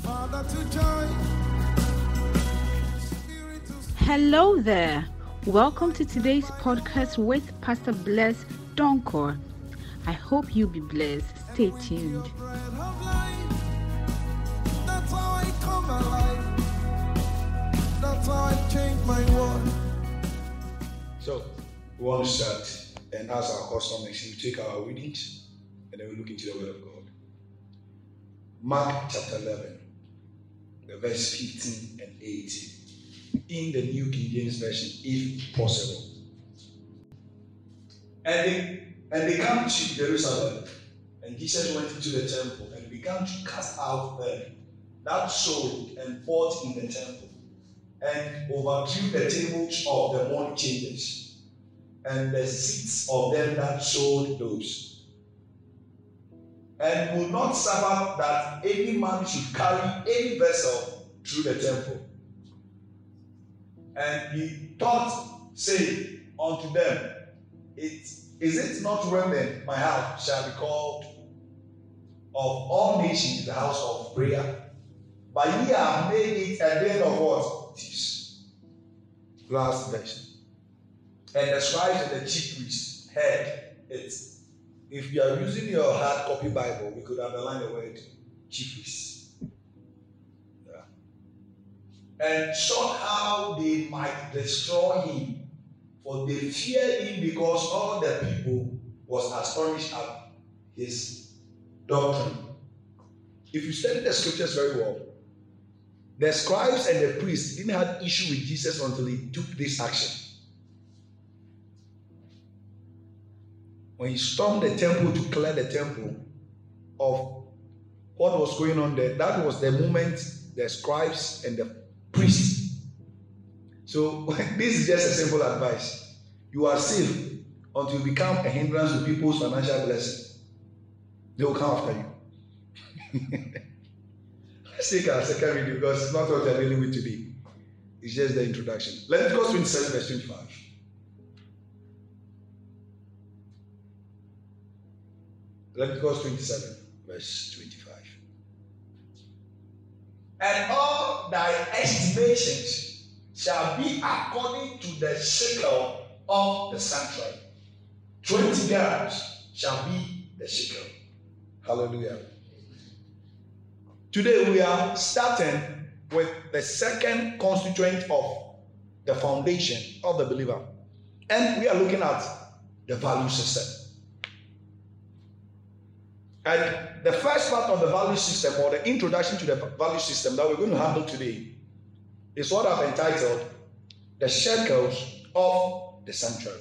Hello there. Welcome to today's podcast with Pastor Bless Donkor. I hope you'll be blessed. Stay tuned. That's how I come alive. That's how I change my world. So, we want to start, and as our custom is, we take our readings and then we look into the Word of God. Mark chapter 11, the verse 15 and 18. In the New King James Version, if possible. And they come to Jerusalem, and Jesus went into the temple and began to cast out them that sold and bought in the temple, and overthrew the tables of the money changers, and the seats of them that sold those, and would not suffer that any man should carry any vessel through the temple. And he taught, saying unto them, Is it not when my house shall be called of all nations the house of prayer? But ye have made it a den of what? Thieves. Last verse. And the scribes and the chief priests heard it. If you are using your hard copy Bible, we could underline the word chief priests. And sought how they might destroy him, for they feared him, because all the people was astonished at his doctrine. If you study the scriptures very well, the scribes and the priests didn't have issue with Jesus until he took this action. When he stormed the temple to clear the temple of what was going on there, that was the moment the scribes and the priests. So this is just a simple advice. You are safe until you become a hindrance to people's financial blessing. They will come after you. Let's take our second reading because it's not what we are dealing with today. It's just the introduction. Leviticus 27 verse 25. Leviticus 27 verse 25. And all thy estimations shall be according to the shekel of the sanctuary. 20 grams shall be the shekel. Hallelujah. Today we are starting with the second constituent of the foundation of the believer. And we are looking at the value system. And the first part of the value system, or the introduction to the value system that we're going to handle today, is what I've entitled the shekels of the sanctuary.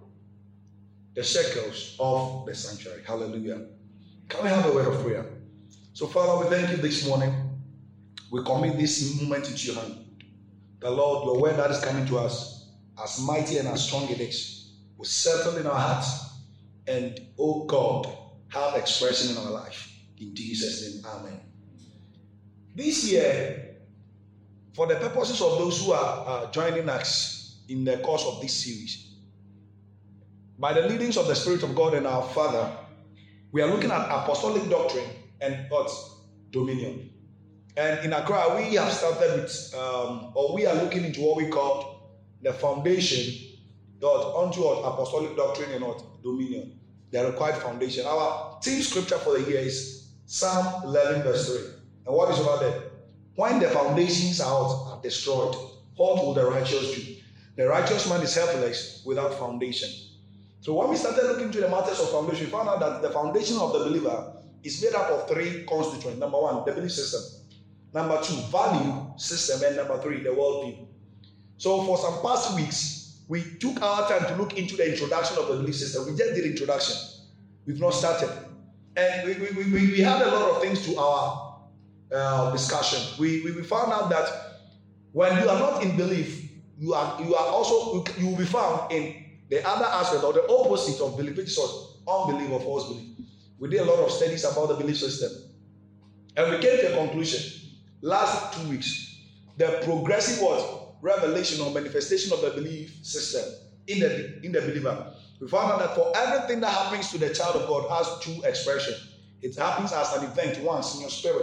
The shekels of the sanctuary. Hallelujah. Can we have a word of prayer? So, Father, we thank you this morning. We commit this moment into your hand. The Lord, your word that is coming to us, as mighty and as strong it is, will settle in our hearts. And, oh God, have expression in our life. In Jesus' name, amen. This year, for the purposes of those who are joining us in the course of this series, by the leadings of the Spirit of God and our Father, we are looking at apostolic doctrine and God's dominion. And in Accra, we have started with, or we are looking into what we call the foundation unto apostolic doctrine and dominion. The required foundation. Our theme scripture for the year is Psalm 11 verse 3. And what is over there? When the foundations are destroyed, what will the righteous do? The righteous man is helpless without foundation. So when we started looking into the matters of foundation, we found out that the foundation of the believer is made up of three constituents. Number one, the belief system. Number two, value system. And number three, the worldview. So for some past weeks, we took our time to look into the introduction of the belief system. We just did introduction. We've not started. And we had a lot of things to our discussion. We found out that when you are not in belief, you will be found in the other aspect or the opposite of belief, which is unbelief or false belief. We did a lot of studies about the belief system. And we came to a conclusion last 2 weeks. The progressive revelation or manifestation of the belief system in the believer. We found out that for everything that happens to the child of God has two expressions. It happens as an event once in your spirit,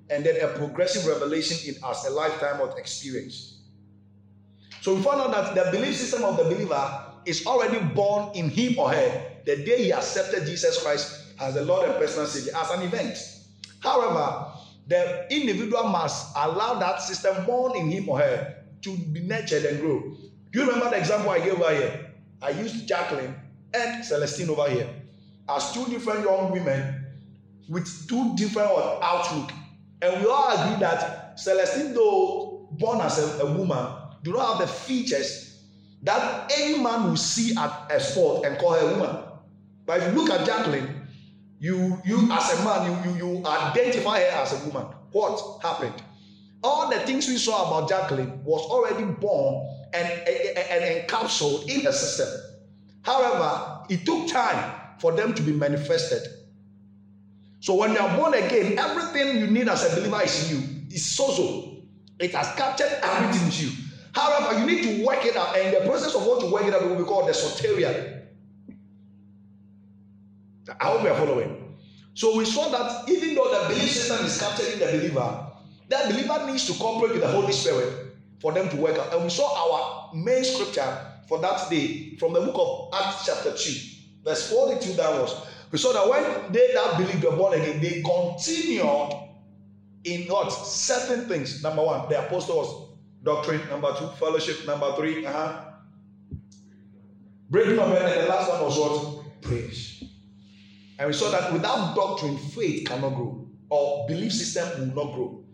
and then a progressive revelation in as a lifetime of experience. So we found out that the belief system of the believer is already born in him or her the day he accepted Jesus Christ as the Lord and personal Savior as an event. However, the individual must allow that system born in him or her to be nurtured and grow. Do you remember the example I gave over here? I used Jacqueline and Celestine over here as two different young women with two different outlook. And we all agree that Celestine, though born as a woman, do not have the features that any man will see at a sport and call her a woman. But if you look at Jacqueline, you as a man, you identify her as a woman. What happened? All the things we saw about Jacqueline was already born and encapsulated in her system. However, it took time for them to be manifested. So when you are born again, everything you need as a believer is in you. It's sozo. It has captured everything in you. However, you need to work it out, and the process of what to work it out will be called the soteria. I hope we are following. So we saw that even though the belief system is captured in the believer, that believer needs to cooperate with the Holy Spirit for them to work out. And we saw our main scripture for that day from the book of Acts chapter 2, verse 42 downwards. We saw that when they that believed were born again, they continued in what? Certain things. Number one, the apostles' doctrine. Number two, fellowship. Number three, breaking of bread. And the last one was what? Praise. And we saw that without doctrine, faith cannot grow, or belief system will not grow.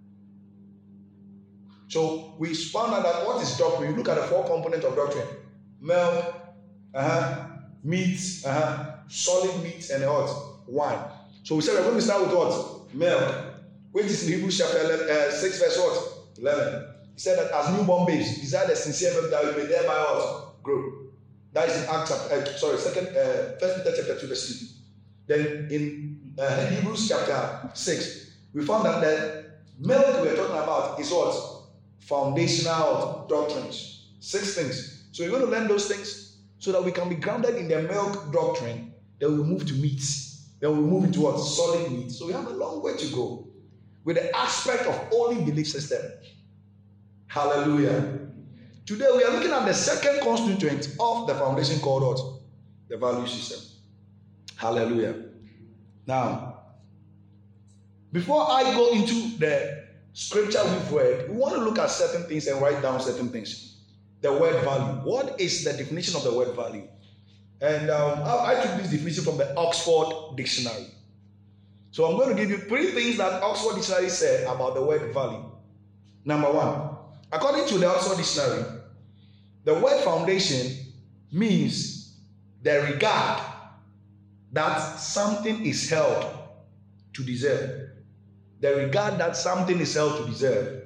So we found out that what is doctrine? You look at the four components of doctrine: milk, meat, solid meat, and what? Wine. So we said we're going to start with what? Milk, which is in Hebrews chapter 6, verse what? 11. He said that as newborn babes, desire the sincere milk that we may thereby what? Grow. That is in Acts chapter, First Peter chapter 2, verse 2. Then in Hebrews chapter 6, we found that the milk we are talking about is what? Foundational doctrines. 6 things. So we're going to learn those things so that we can be grounded in the milk doctrine. Then we move to meat. Then we move into what? Solid meat. So we have a long way to go with the aspect of holy belief system. Hallelujah. Today we are looking at the second constituent of the foundation called what? The value system. Hallelujah. Now, before I go into the scripture we've read, we want to look at certain things and write down certain things. The word value. What is the definition of the word value? And I took this definition from the Oxford Dictionary. So I'm going to give you 3 things that Oxford Dictionary said about the word value. Number 1, according to the Oxford Dictionary, the word foundation means the regard that something is held to deserve. The regard that something is held to deserve.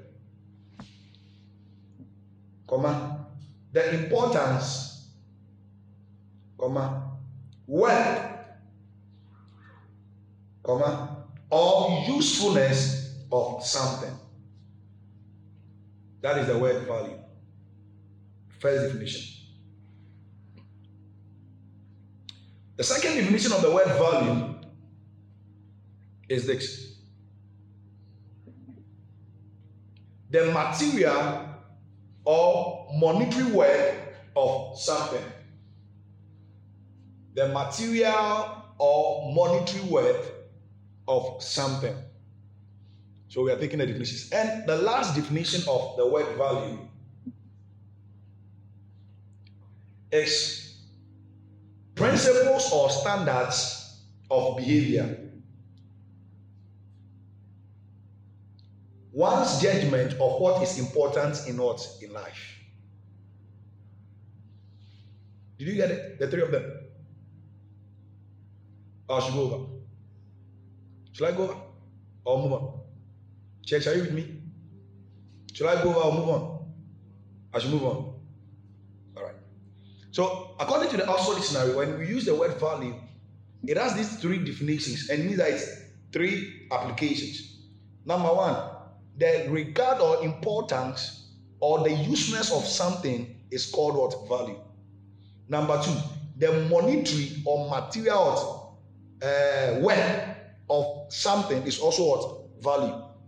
The importance, worth, or usefulness of something. That is the word value. First definition. The second definition of the word value is this: the material or monetary worth of something. The material or monetary worth of something. So we are taking the definitions. And the last definition of the word value is principles or standards of behavior. One's judgment of what is important in life. Did you get it? The 3 of them. I should go over. Shall I go over or move on? Church, are you with me? Shall I go over or move on? I should move on. All right. So, according to the Oxford Dictionary, when we use the word value, it has these 3 definitions, and it means that it's 3 applications. Number 1, the regard or importance or the usefulness of something is called what? Value. Number 2, the monetary or material worth of something is also what? Value.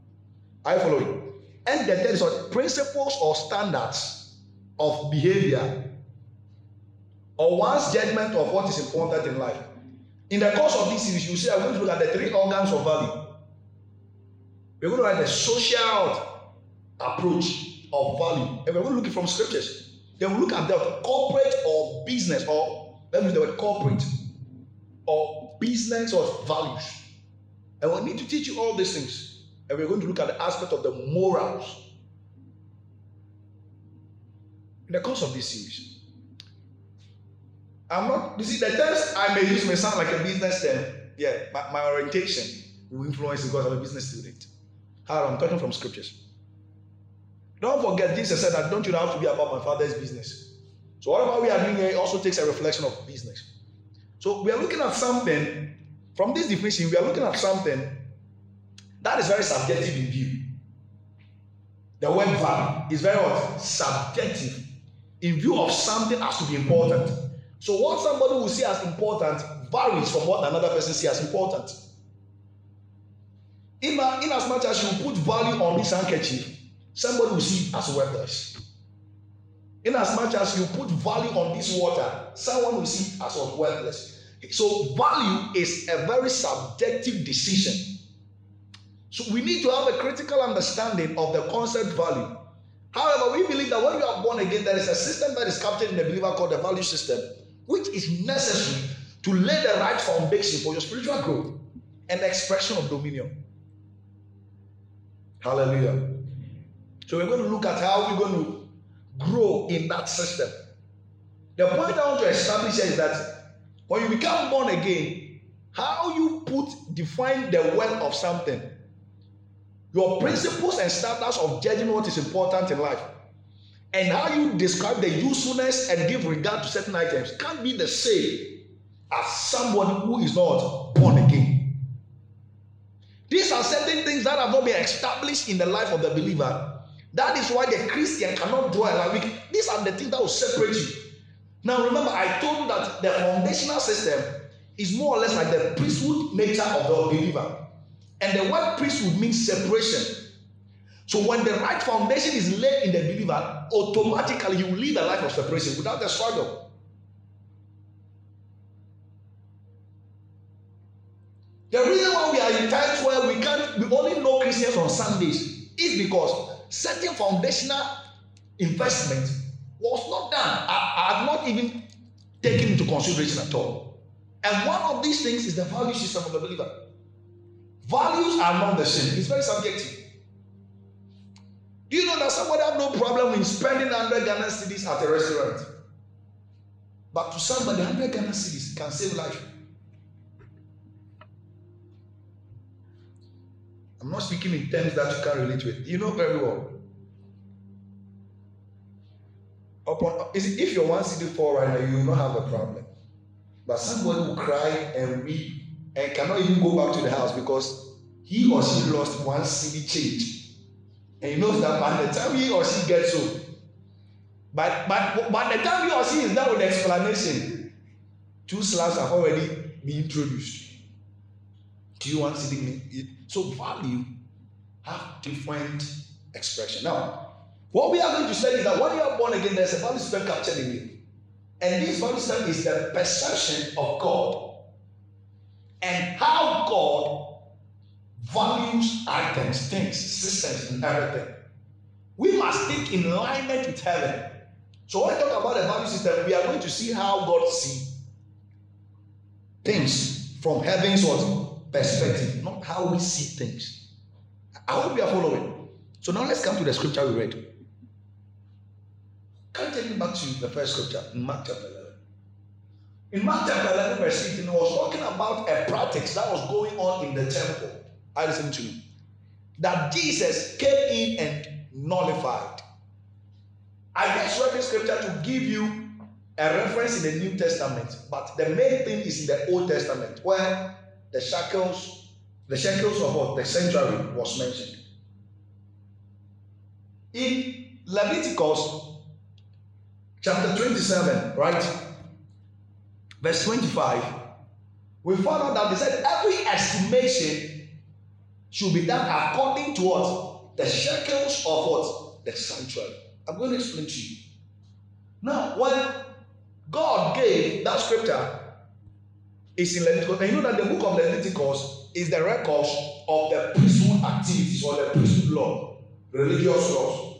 Are you following? And the third is what? Principles or standards of behavior, or one's judgment of what is important in life. In the course of this series, you see, I'm going to look at the 3 organs of value. We're going to look at the social approach of value, and we're going to look at it from scriptures. Then we'll look at the corporate or business, or let me use the word corporate or business or values. And we need to teach you all these things. And we're going to look at the aspect of the morals in the course of this series. You see, the terms I may use may sound like a business term. Yeah, my orientation will influence because I'm a business student. How I'm talking from scriptures. Don't forget, Jesus said that don't you have to be about my Father's business. So whatever we are doing here also takes a reflection of business. So we are looking at something, from this definition, we are looking at something that is very subjective in view. The word value is very what? Subjective in view of something as to be important. So what somebody will see as important varies from what another person sees as important. In as much as you put value on this handkerchief, somebody will see it as worthless. In as much as you put value on this water, someone will see it as worthless. So value is a very subjective decision. So we need to have a critical understanding of the concept value. However, we believe that when you are born again, there is a system that is captured in the believer called the value system, which is necessary to lay the right foundation for your spiritual growth and the expression of dominion. Hallelujah. So we're going to look at how we're going to grow in that system. The point I want to establish here is that when you become born again, how you define the worth of something, your principles and standards of judging what is important in life, and how you describe the usefulness and give regard to certain items can't be the same as somebody who is not born again. These are certain things that have not been established in the life of the believer. That is why the Christian cannot dwell. These are the things that will separate you. Now remember, I told you that the foundational system is more or less like the priesthood nature of the believer. And the word priesthood means separation. So when the right foundation is laid in the believer, automatically you will live a life of separation without a struggle. The reason why we are in times where we only know Christians on Sundays is because certain foundational investment was not done. I have not even taken into consideration at all. And one of these things is the value system of the believer. Values are not the same. It's very subjective. Do you know that somebody have no problem in spending 100 Ghana cedis at a restaurant? But to somebody, 100 Ghana cedis can save life. I'm not speaking in terms that you can relate with. You know very well. If your 1 cedi fall right now, you will not have a problem. But somebody will cry and weep and cannot even go back to the house because he or she lost 1 cedi change. And he knows that by the time he or she gets home, but by the time he or she is done with the explanation, 2 slabs have already been introduced. Do you want to see? So value have different expression. Now, what we are going to say is that when you are born again, there's a value system captured in you. And this value system is the perception of God and how God values items, things, systems, and everything. We must think in alignment with heaven. So when we talk about the value system, we are going to see how God sees things from heaven's perspective, not how we see things. I hope you are following. So now let's come to the scripture we read. Can you take me back to the first scripture in Mark chapter 11? In Mark chapter 11, verse 18, it was talking about a practice that was going on in the temple. I listen to you. That Jesus came in and nullified. I just read this scripture to give you a reference in the New Testament, but the main thing is in the Old Testament, where the shekels of what? The sanctuary was mentioned. In Leviticus chapter 27, right? Verse 25, we found out that they said every estimation should be done according to what? the shekels of what? The sanctuary. I'm going to explain to you. Now, when God gave that scripture, it's in Leviticus, and you know that the book of Leviticus is the records of the priesthood activities or the priesthood law, religious laws.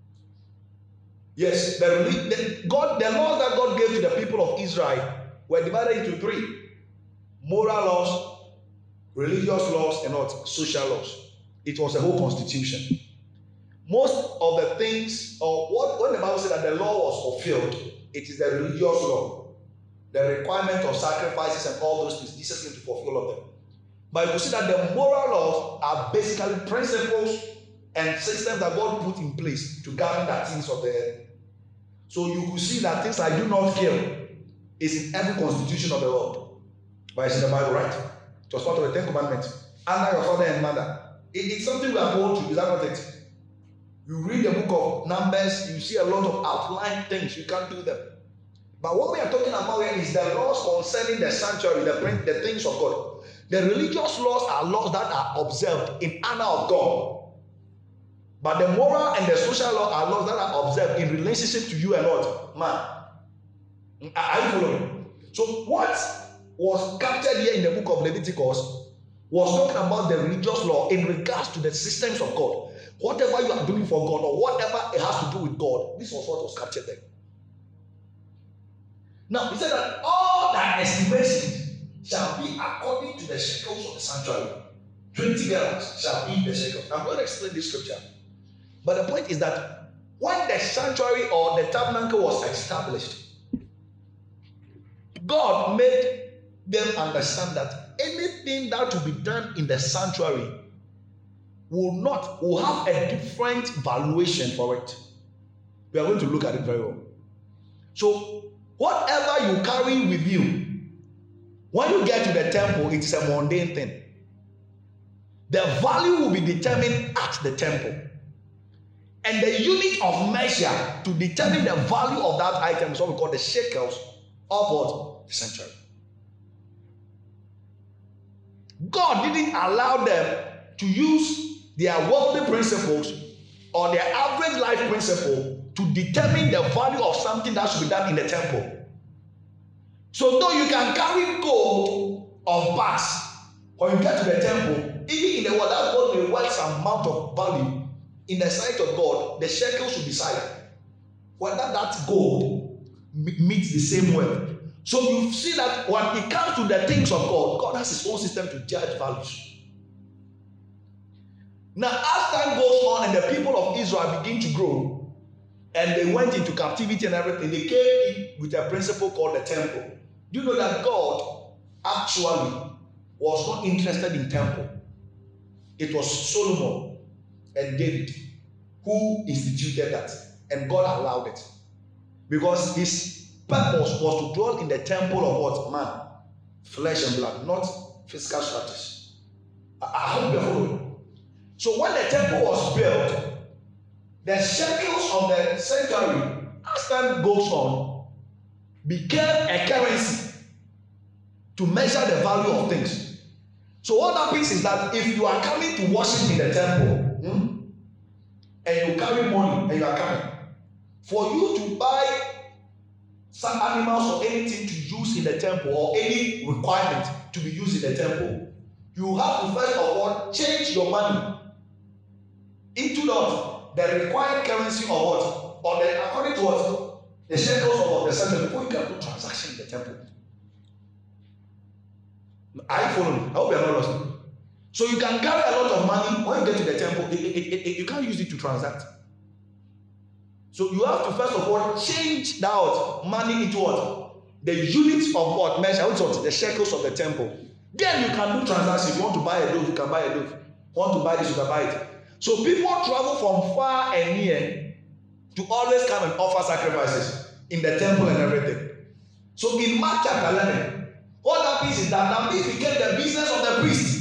Yes, the laws that God gave to the people of Israel were divided into three: moral laws, religious laws, and what? Social laws. It was a whole constitution. Most of the things, or when the Bible said that the law was fulfilled, it is the religious law, the requirement of sacrifices and all those things. Jesus came to fulfill all of them. But you can see that the moral laws are basically principles and systems that God put in place to govern the things of the earth. So you could see that things like do not kill is in every constitution of the world. But it's in the Bible, right? It was part of the 10 Commandments. Honor your father and mother. It's something we are told to. Is that not it? You read the book of Numbers, you see a lot of outlined things. You can't do them. But what we are talking about here is the laws concerning the sanctuary, the things of God. The religious laws are laws that are observed in honor of God. But the moral and the social law are laws that are observed in relationship to you and what? Man. Are you following? So what was captured here in the book of Leviticus was talking about the religious law in regards to the systems of God. Whatever you are doing for God or whatever it has to do with God, this was what was captured there. Now, he said that all that estimation shall be according to the shekels of the sanctuary. 20 gallons shall be the shekels. I'm going to explain this scripture. But the point is that when the sanctuary or the tabernacle was established, God made them understand that anything that will be done in the sanctuary will have a different valuation for it. We are going to look at it very well. So whatever you carry with you, when you get to the temple, it's a mundane thing. The value will be determined at the temple. And the unit of measure to determine the value of that item is what we call the shekels of what? The sanctuary. God didn't allow them to use their worldly principles or their average life principle to determine the value of something that should be done in the temple. So though you can carry gold of bags when you get to the temple, even in the world that gold may worth some amount of value, in the sight of God, the shekel should decide whether that gold meets the same wealth. So you see that when it comes to the things of God, God has his own system to judge values. Now, as time goes on and the people of Israel begin to grow, and they went into captivity and everything, they came in with a principle called the temple. Do you know that God actually was not interested in temple? It was Solomon and David who instituted that, and God allowed it. Because his purpose was to dwell in the temple of what? Man. Flesh and blood, not physical structures. I hope you're following. So when the temple was built, the shekels of the sanctuary, as time goes on, became a currency to measure the value of things. So what happens is that if you are coming to worship in the temple, and you carry money and you are coming, for you to buy some animals or anything to use in the temple or any requirement to be used in the temple, you have to first of all change your money into the required currency or what, or the according to what, the shekels of the center before you can do transaction in the temple. Are you following me? I hope you are not lost. So you can carry a lot of money when you get to the temple. You can't use it to transact. So you have to first of all change that money into what? The units of what? Measure, which is the shekels of the temple. Then you can do transactions. If you want to buy a loaf, you can buy a loaf. Want to buy this, you can buy it. So people travel from far and near to always come and offer sacrifices in the temple and everything. So in Mark chapter 11, what happens is that now this became the business of the priest.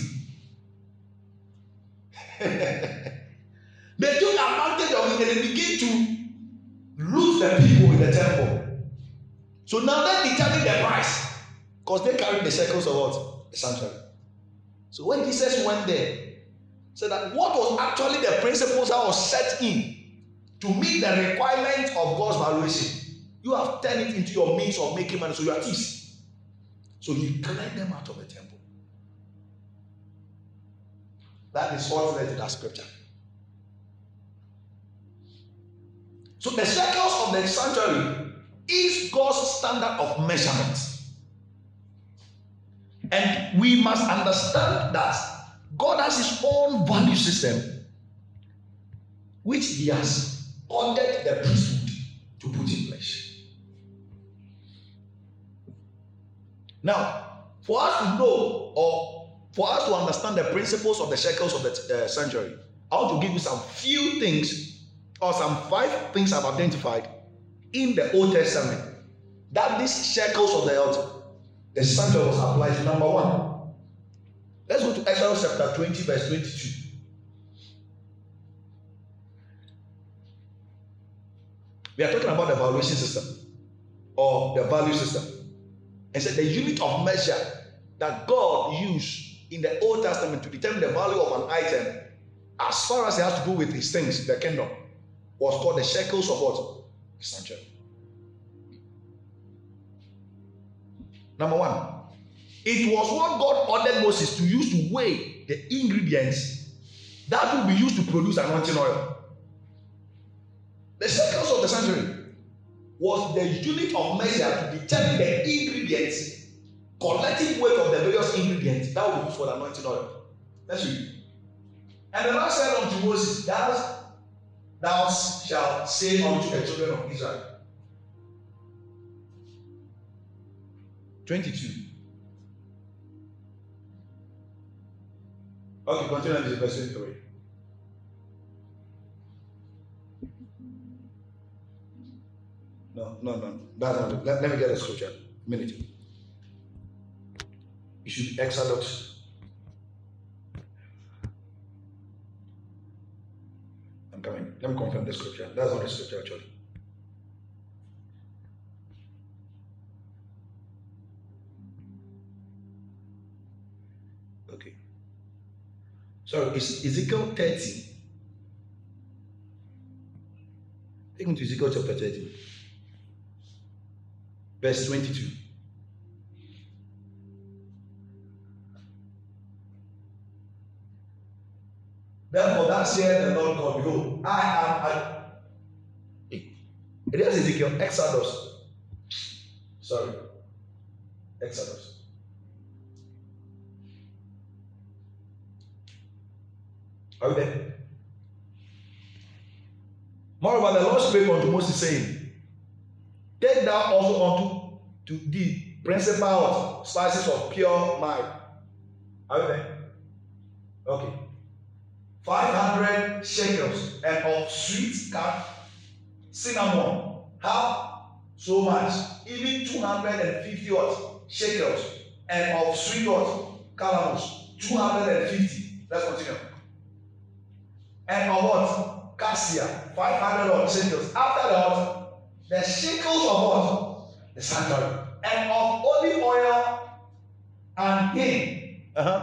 They took advantage of it and they began to loot the people in the temple. So now they determine the price because they carried the shekels of what? The sanctuary. So when Jesus went there, So that what was actually the principles that was set in to meet the requirement of God's valuation, you have turned it into your means of making money, so you are thieves. So he cleared them out of the temple. That is what led to that scripture. So the shekels of the sanctuary is God's standard of measurement. And we must understand that God has his own value system, which he has ordered the priesthood to put in place. Now, for us to know, or for us to understand the principles of the shekels of the sanctuary, I want to give you some few things, or some 5 things I've identified in the Old Testament that these shekels of the altar, the sanctuary, was applied to. Number 1, let's go to Exodus chapter 20, verse 22. We are talking about the valuation system, or the value system. And said the unit of measure that God used in the Old Testament to determine the value of an item, as far as it has to do with his things, the kingdom, was called the shekels of what? The sanctuary. Number 1, it was what God ordered Moses to use to weigh the ingredients that will be used to produce anointing oil. The shekels of the sanctuary was the unit of measure to determine the ingredients, collective weight of the various ingredients that will be used for the anointing oil. Let's read. And the Lord said unto Moses, Thou shalt say unto the children of Israel. 22. Okay, continue with verse 23. No. That's not it. Let me get a scripture. A minute. It should be Exodus. I'm coming. Let me confirm the scripture. That's not the scripture actually. Okay. So it's Ezekiel 30. Take me to Ezekiel chapter 30. Verse 22. Therefore, that saith the Lord God, behold, it is Ezekiel, Exodus. Sorry. Exodus. Are you there? Moreover, the Lord spake unto Moses, saying, Take thou also unto thee principal spices of pure mine. Are you there? Okay. 500 shekels, and of sweet cinnamon, half so much, even 250 shekels, and of sweet calamus, 250. Let's continue. And of what? Cassia, 500 shekels. After that, the shekels of what? The sanctuary. And of olive oil and hin.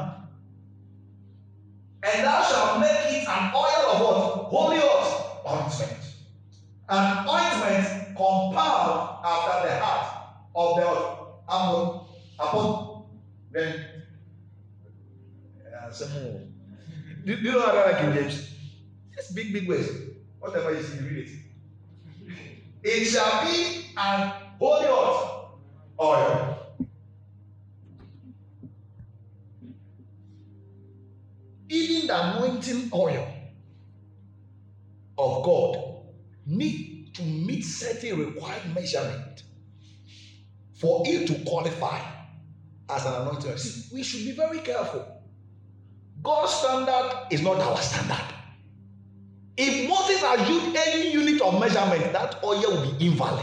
And thou shalt make it an oil of what? Holy oil. Ointment. An ointment compound after the heart of the oil. Then. Do you know how I like King James? It's big words. Whatever you see, you read it. It shall be an holy oil. Even the anointing oil of God need to meet certain required measurement for it to qualify as an anointing oil. See, we should be very careful. God's standard is not our standard. If Moses had used any unit of measurement, that oil will be invalid.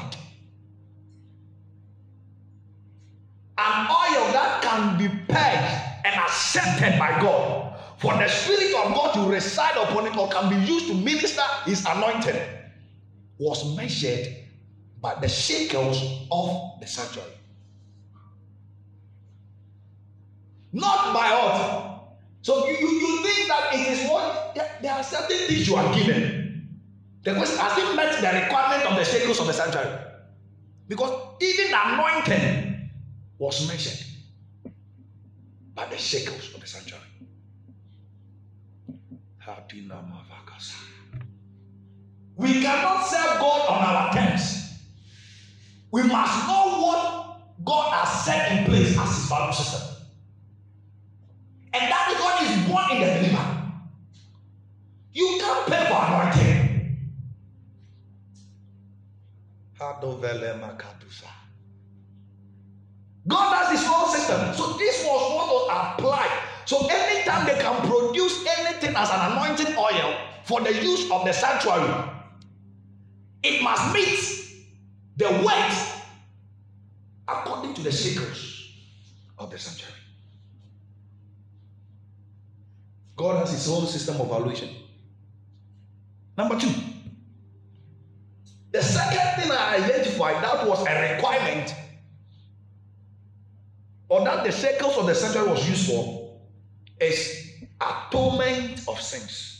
An oil that can be purged and accepted by God, for the Spirit of God to reside upon it, or can be used to minister his anointing, was measured by the shekels of the sanctuary. Not by what? So you think that it is what there are certain things you are given. The question, has it met the requirement of the shekels of the sanctuary? Because even the anointing was measured by the shekels of the sanctuary. We cannot serve God on our terms. We must know what God has set in place as his value system. And that is what is born in the believer. You can't pay for anointing. God has his own system. So this was what was applied. So anytime they can produce anything as an anointing oil for the use of the sanctuary, it must meet the weight according to the shekels of the sanctuary. God has his own system of valuation. Number 2, the second thing I identified that was a requirement, or that the shekels of the sanctuary was used for, is atonement of sins.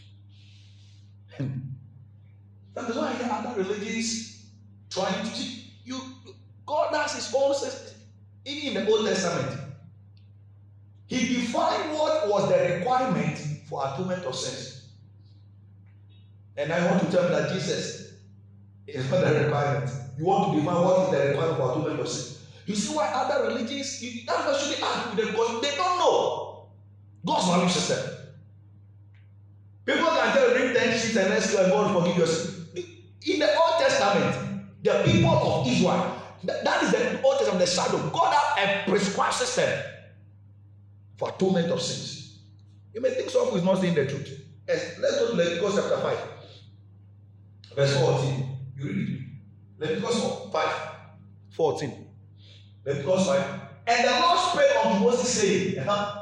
That is why other religions trying to teach you. God has his own system. Even in the Old Testament, he defined what was the requirement for atonement of sins. And I want to tell you that Jesus is not the requirement. You want to define what is the requirement for atonement of sins. You see why other religions, that's actually argue with them, because they don't know God's value system. People can tell you, bring 10 sheets and let's go and God forgive your sin. In the Old Testament, the people of Israel, that is the Old Testament, the shadow. God had a prescribed system for atonement of sins. You may think someone is not saying the truth. Yes, let's go to Leviticus chapter 5, verse 14. You read it. Leviticus 5:14. Leviticus 5. And the Lord spake unto Moses, saying,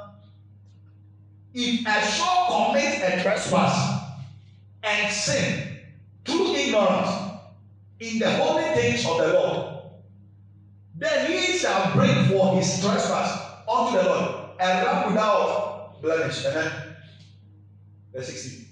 if a soul commit a trespass and sin through ignorance in the holy things of the Lord, then he shall bring for his trespass unto the Lord a ram without blemish. Verse 16.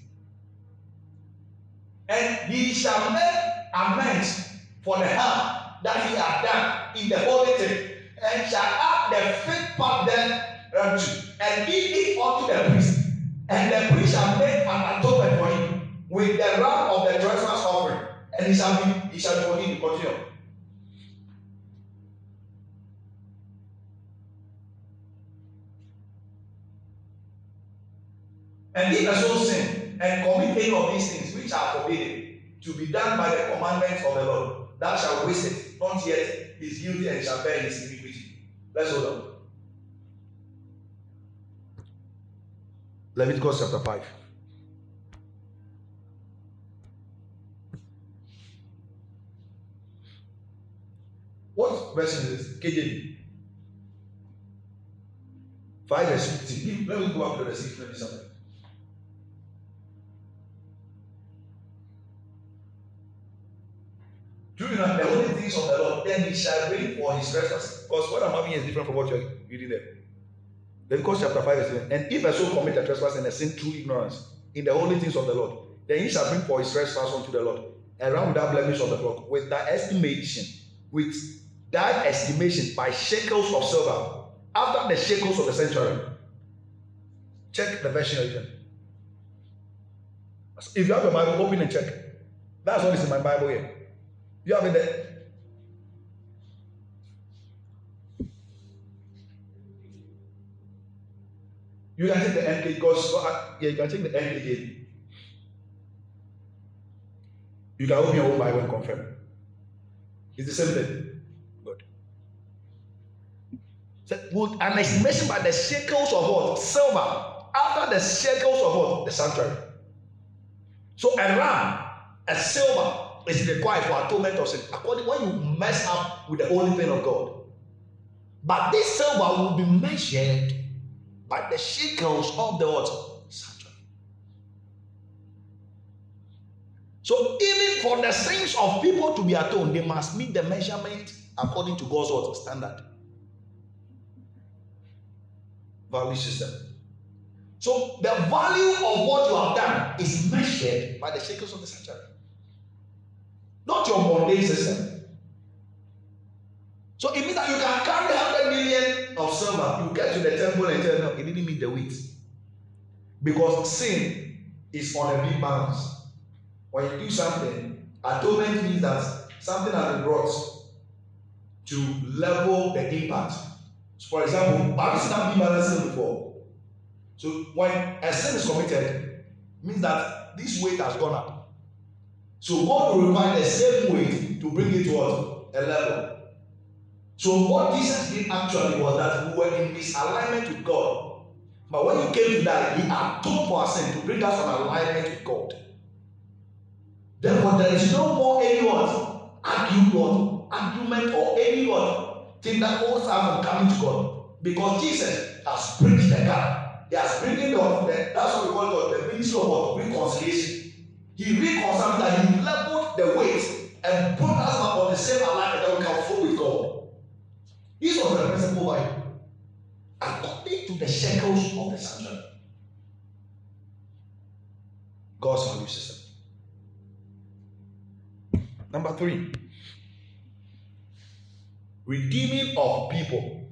And he shall make amends for the harm that he hath done in the holy thing, and shall add the fifth part thereunto, and give it unto the priest, and the priest shall make an atonement for him with the ram of the trespass offering, and he shall be forgiven. Continue. And if a soul sin and commit any of these things which are forbidden to be done by the commandments of the Lord, thou shalt waste it, not yet he is guilty and shall bear his iniquity. Let's hold on. Leviticus chapter 5. What version is this? KJV. 5 verse 15. Let me go up to the 6. Let me something. Doing the holy things of the Lord, then he shall bring for his trespass. Because what I'm having is different from what you're reading there. Leviticus chapter 5 verse 7. And if a soul commit a trespass and a sin through ignorance in the holy things of the Lord, then he shall bring for his trespass unto the Lord a ram without blemish of the flock, with that estimation by shekels of silver, after the shekels of the sanctuary. Check the version you're using. If you have your Bible, open and check. That's what is in my Bible here. You have it there. You can take the NKJ because you can take the NKJ. You can open your own Bible and confirm. It's the same thing. Good. So, with an estimation by the shekels of what? Silver. After the shekels of what? The sanctuary. So a ram, a silver, is required for atonement of sin. According when you mess up with the holy thing of God. But this silver will be measured by the shekels of the what? Sanctuary. So even for the sins of people to be atoned, they must meet the measurement according to God's what? Standard. Value system. So the value of what you have done is measured by the shekels of the sanctuary, not your mundane system. So it means that you can carry 100 million of silver, you get to the temple and tell, no, it didn't meet the weight. Because sin is on a big balance. When you do something, atonement means that something has been brought to level the impact. So for example, have you seen that big balance before? So when a sin is committed, it means that this weight has gone up. So God will require the same weight to bring it to what? A level. So what Jesus did actually was that we were in misalignment with God. But when he came to die, he atoned for our sin to bring us on alignment with God. Therefore, there is no more any argument or any thing that holds us from coming to God. Because Jesus has bridged the gap. He has bridged that's what we call the ministry of reconciliation. He reconciled that he leveled the weight and brought us back on the same alignment that we can flow with God. This was the principle by according to the shekels of the sanctuary. God's value system. Number 3, redeeming of people.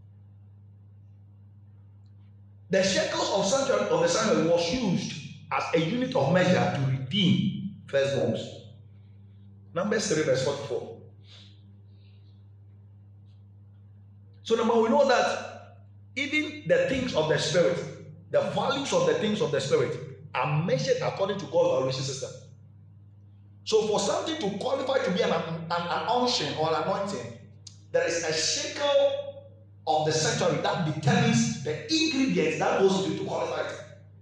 The shekels of the sanctuary was used as a unit of measure to redeem firstborns. Numbers 3 verse 44. So number we know that even the things of the spirit, the values of the things of the spirit are measured according to God's valuation system. So for something to qualify to be an unction or an anointing, there is a shekel of the sanctuary that determines the ingredients that goes into to qualify it.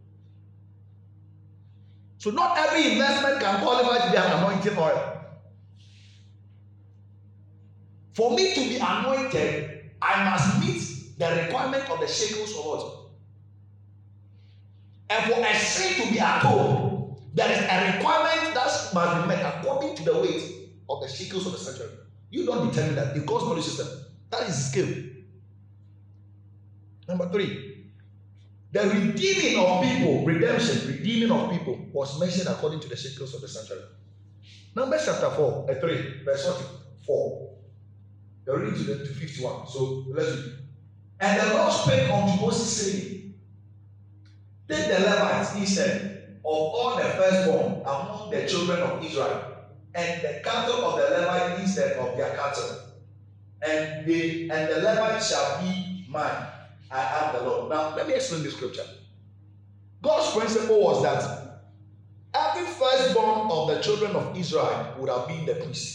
So not every investment can qualify to be an anointing oil. For me to be anointed, I must meet the requirement of the shekels of what? And for a sin to be atoned, there is a requirement that must be met according to the weight of the shekels of the sanctuary. You don't determine that. In God's knowledge system, that is the scale. Number 3, the redeeming of people, redeeming of people was measured according to the shekels of the sanctuary. Numbers chapter 3, verse 4. You're reading to 51. So let's read. And the Lord spake unto Moses, saying, take the Levites instead of all the firstborn among the children of Israel, and the cattle of the Levites instead of their cattle, and the Levites shall be mine. I am the Lord. Now let me explain this scripture. God's principle was that every firstborn of the children of Israel would have been the priest.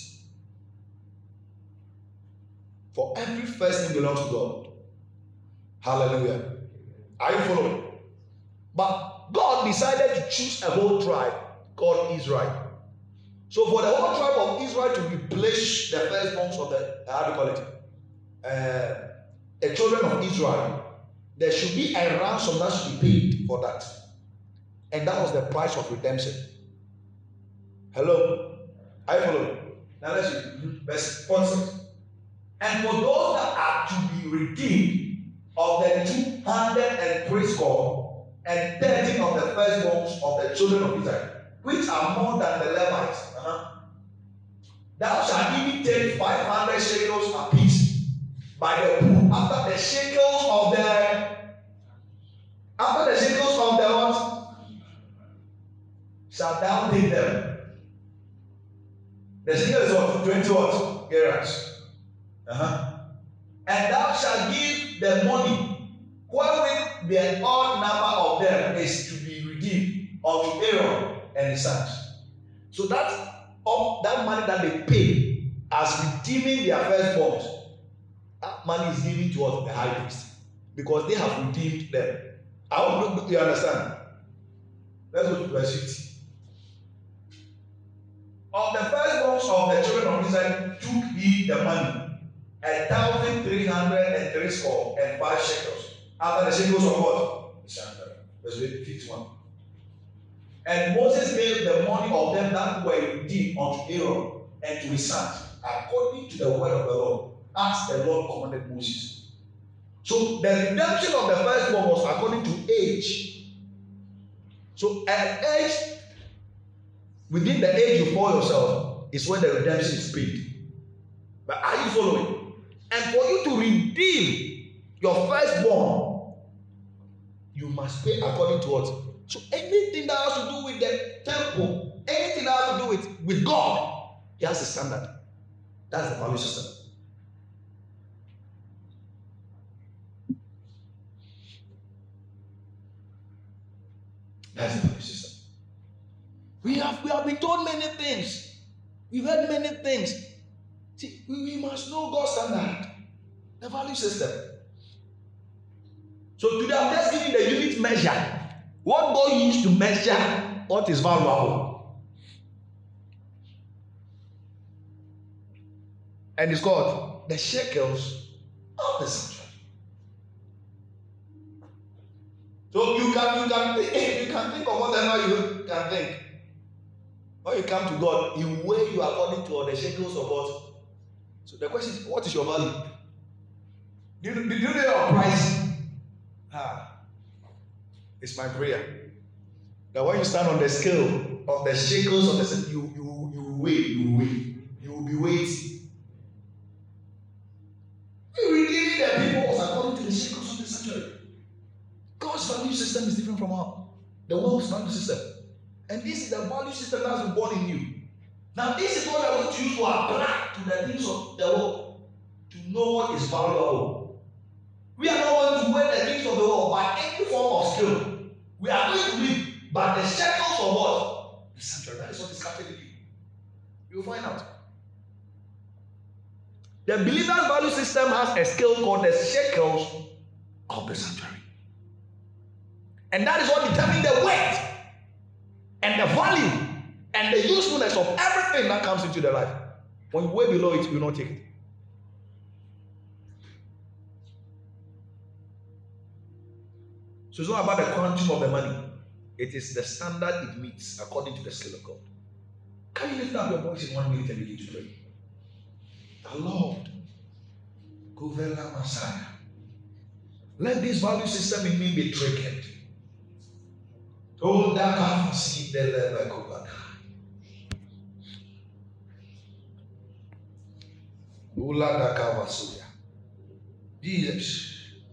For every first thing belongs to God. Hallelujah. Are you following? But God decided to choose a whole tribe called Israel. So for the whole tribe of Israel to replace the firstborns of the children of Israel, there should be a ransom that should be paid for that. And that was the price of redemption. Hello? Are you following? Now let's read verse 46. And for those that are to be redeemed of the 203 score and 13 of the firstborns of the children of Israel, which are more than the Levites, thou shalt even take 500 shekels apiece by the pool after the shekels of the what? Shalt thou take them. The shekel is what? 20 what? Gerahs. And thou shalt give the money wherewith the odd number of them is to be redeemed unto Aaron and his sons. So that money that they pay as redeeming their firstborns, that money is given to us, the high priest, because they have redeemed them. I hope you understand. Let's go to verse 50. Of the firstborns of the children of Israel took he the money, 1,303 score and 5 shekels. After the shekels of what? The sanctuary. Verse 51. And Moses gave the money of them that were redeemed unto Aaron and to his sons, according to the word of the Lord, as the Lord commanded Moses. So the redemption of the firstborn was according to age So an age, within the age you fall yourself, is when the redemption is paid. But are you following? And for you to redeem your firstborn, you must pay according to what? So anything that has to do with the temple, anything that has to do with God, it has a standard. That's the value system. That's the value system. We have been told many things. We've heard many things. See, we must know God's standard, the value system. So today I'm just giving the unit measure. What God used to measure what is valuable. And it's called the shekels of the sanctuary. So you can think of whatever you can think. When you come to God, He weigh you according to all the shekels of what. So the question is, what is your value? Do you know your price? It's my prayer that when you stand on the scale of the shekels of the you will be weighty. You redeeming the people according to the shekels of the sanctuary. God's value system is different from the world's value system. And this is the value system that has been born in you. Now, this is what I want to use to apply to the things of the world, to know what is valuable. We are not going to weigh the things of the world by any form of skill. We are going to live by the shekels of what? The sanctuary. That is what is happening in you. You will find out. The believer's value system has a scale called the shekels of the sanctuary. And that is what determines the weight and the value and the usefulness of everything that comes into the life. When you weigh below it, you will not take it. So it's not about the quantum of the money. It is the standard it meets according to the scale of God. Can you lift up your voice in 1 minute and begin to pray? The Lord, Govela Messiah, let this value system in me be triggered. Oh, that can see the level of God. Jesus.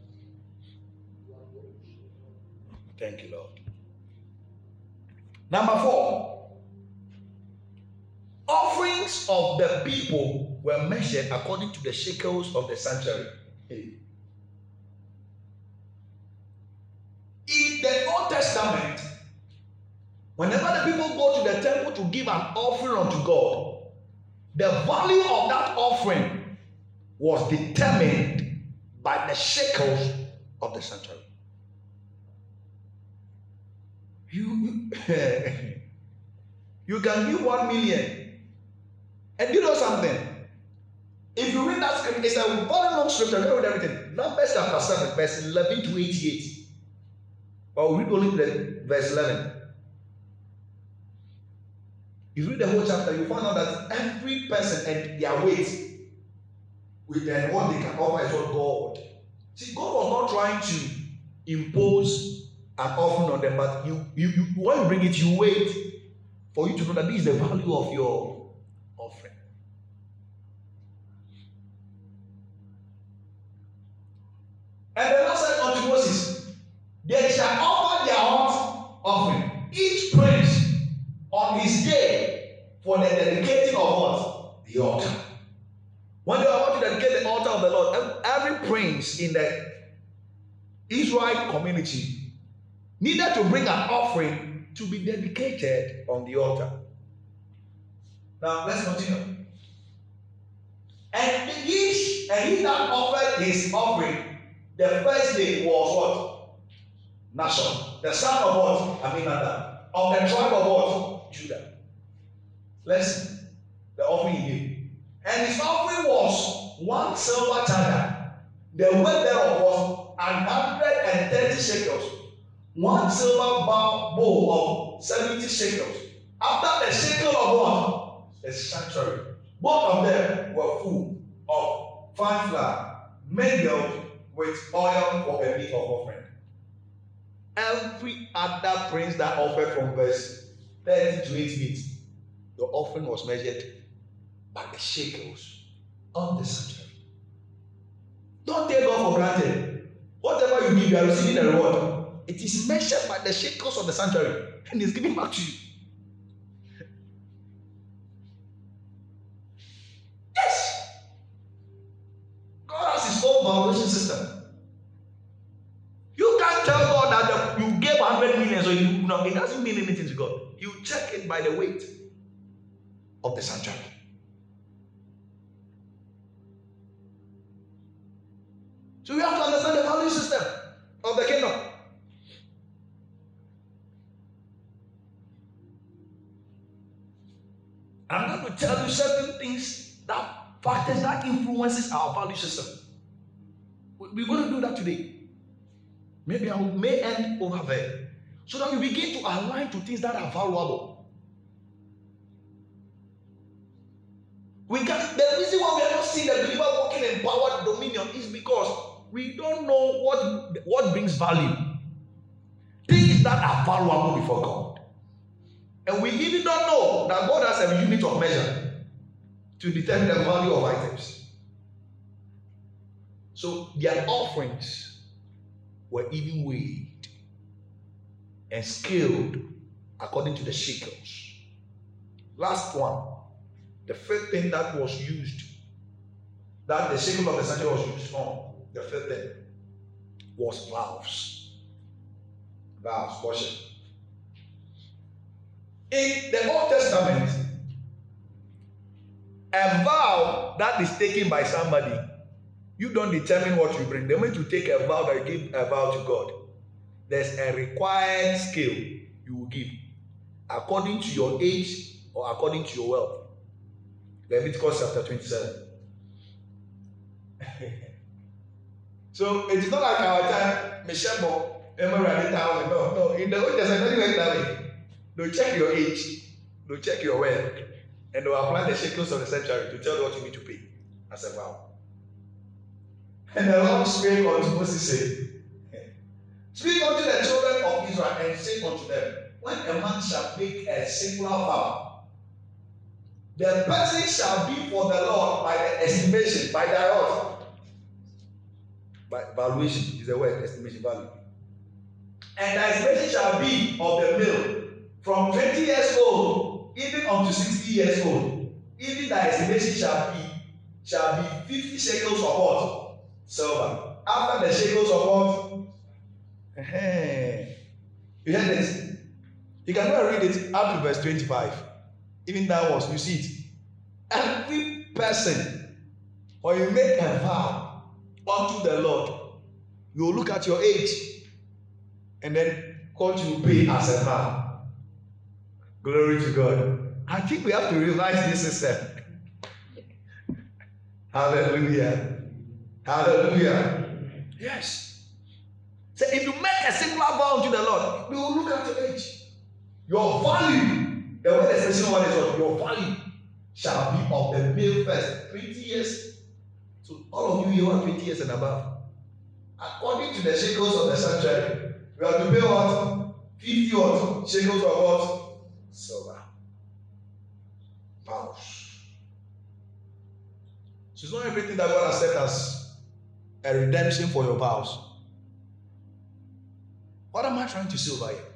Thank you, Lord. Number 4. Offerings of the people were measured according to the shekels of the sanctuary. In the Old Testament, whenever the people go to the temple to give an offering unto God, the value of that offering was determined by the shekels of the sanctuary. You can give 1 million. And you know something? If you read that scripture, it's a very long scripture. I read everything. Numbers chapter 7, verse 11 to 88. But we'll read only the verse 11. You read the whole chapter, you find out that every person and their weight with what they can offer is what God. See, God was not trying to impose an offering on them, but you when you bring it, you wait for you to know that this is the value of your offering. And the Lord said unto Moses, they shall offer their hot offering, each prince on his day, for the dedicating of what? The altar. When they are about to dedicate the altar of the Lord, every prince in the Israelite community needed to bring an offering to be dedicated on the altar. Now let's continue. And he that offered his offering the first day was what? Nashon, the son of what? Aminadab, of the tribe of what? Judah. Listen, the offering he gave. And his offering was 1 silver talent. The weight thereof was 130 shekels. 1 silver bowl of 70 shekels. After the shekel of what? The sanctuary. Both of them were full of fine flour, mingled with oil for a meat of offering. Every other prince that offered from verse 30 to 88, the offering was measured by the shekels of the sanctuary. Don't take God for granted. Whatever you give, you are receiving a reward. It is measured by the shekels of the sanctuary, and it's given back to you. Yes. God has his own valuation system. You can't tell God that you gave 100 million, so it doesn't mean anything to God. You check it by the weight of the sanctuary. So we have to understand the value system of the kingdom. I'm going to tell you certain things, that factors that influences our value system. We're going to do that today. Maybe I may end over there, so that you begin to align to things that are valuable. The reason why we are not seeing the believer walking in power dominion is because we don't know what brings value. Things that are valuable before God. And we even don't know that God has a unit of measure to determine the value of items. So their offerings were even weighed and scaled according to the shekels. Last one, the fifth thing that was used, that the shekel of the sanctuary was used on, the fifth thing was vows. Vows, worship. In the Old Testament, a vow that is taken by somebody, you don't determine what you bring. The moment you take a vow, that you give a vow to God, there's a required scale you will give according to your age or according to your wealth. Leviticus chapter 27. So it is not like our time, Michelle, no. In the Old Testament, it went that way. They'll check your age, they'll check your wealth, and they'll apply the shekels of the sanctuary to tell you what you need to pay as a vow. And the Lord spake unto Moses, saying, Speak unto the children of Israel, and say unto them, When a man shall make a singular vow, the person shall be for the Lord by the estimation, by the what? By valuation is the word, estimation, value. And the estimation shall be of the male from 20 years old even unto 60 years old. Even the estimation shall be 50 shekels of what? Silver. After the shekels of what? You heard this? You can go and read it up to verse 25. Even that was, you see it. Every person, when you make a vow unto the Lord, you will look at your age and then what you pay as a vow. Glory to God. I think we have to revise this system. Hallelujah. Hallelujah. Yes. So if you make a singular vow unto the Lord, we will look at your age. Your value, the word expression one is what? Your value shall be of the male first. 20 years. So all of you are 20 years and above. According to the shekels of the sanctuary, we have to pay what? 50 what? Shekels of what? Silver. Vows. So it's not everything that God has set as a redemption for your vows. What am I trying to say over here?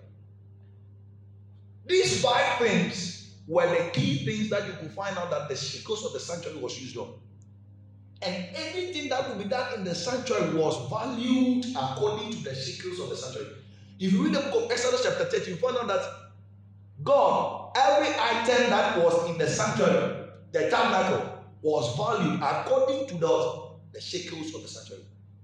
These 5 things were the key things that you could find out that the shekels of the sanctuary was used on. And anything that would be done in the sanctuary was valued according to the shekels of the sanctuary. If you read the book of Exodus chapter 30, you find out that God, every item that was in the sanctuary, the tabernacle, was valued according to the shekels of the sanctuary.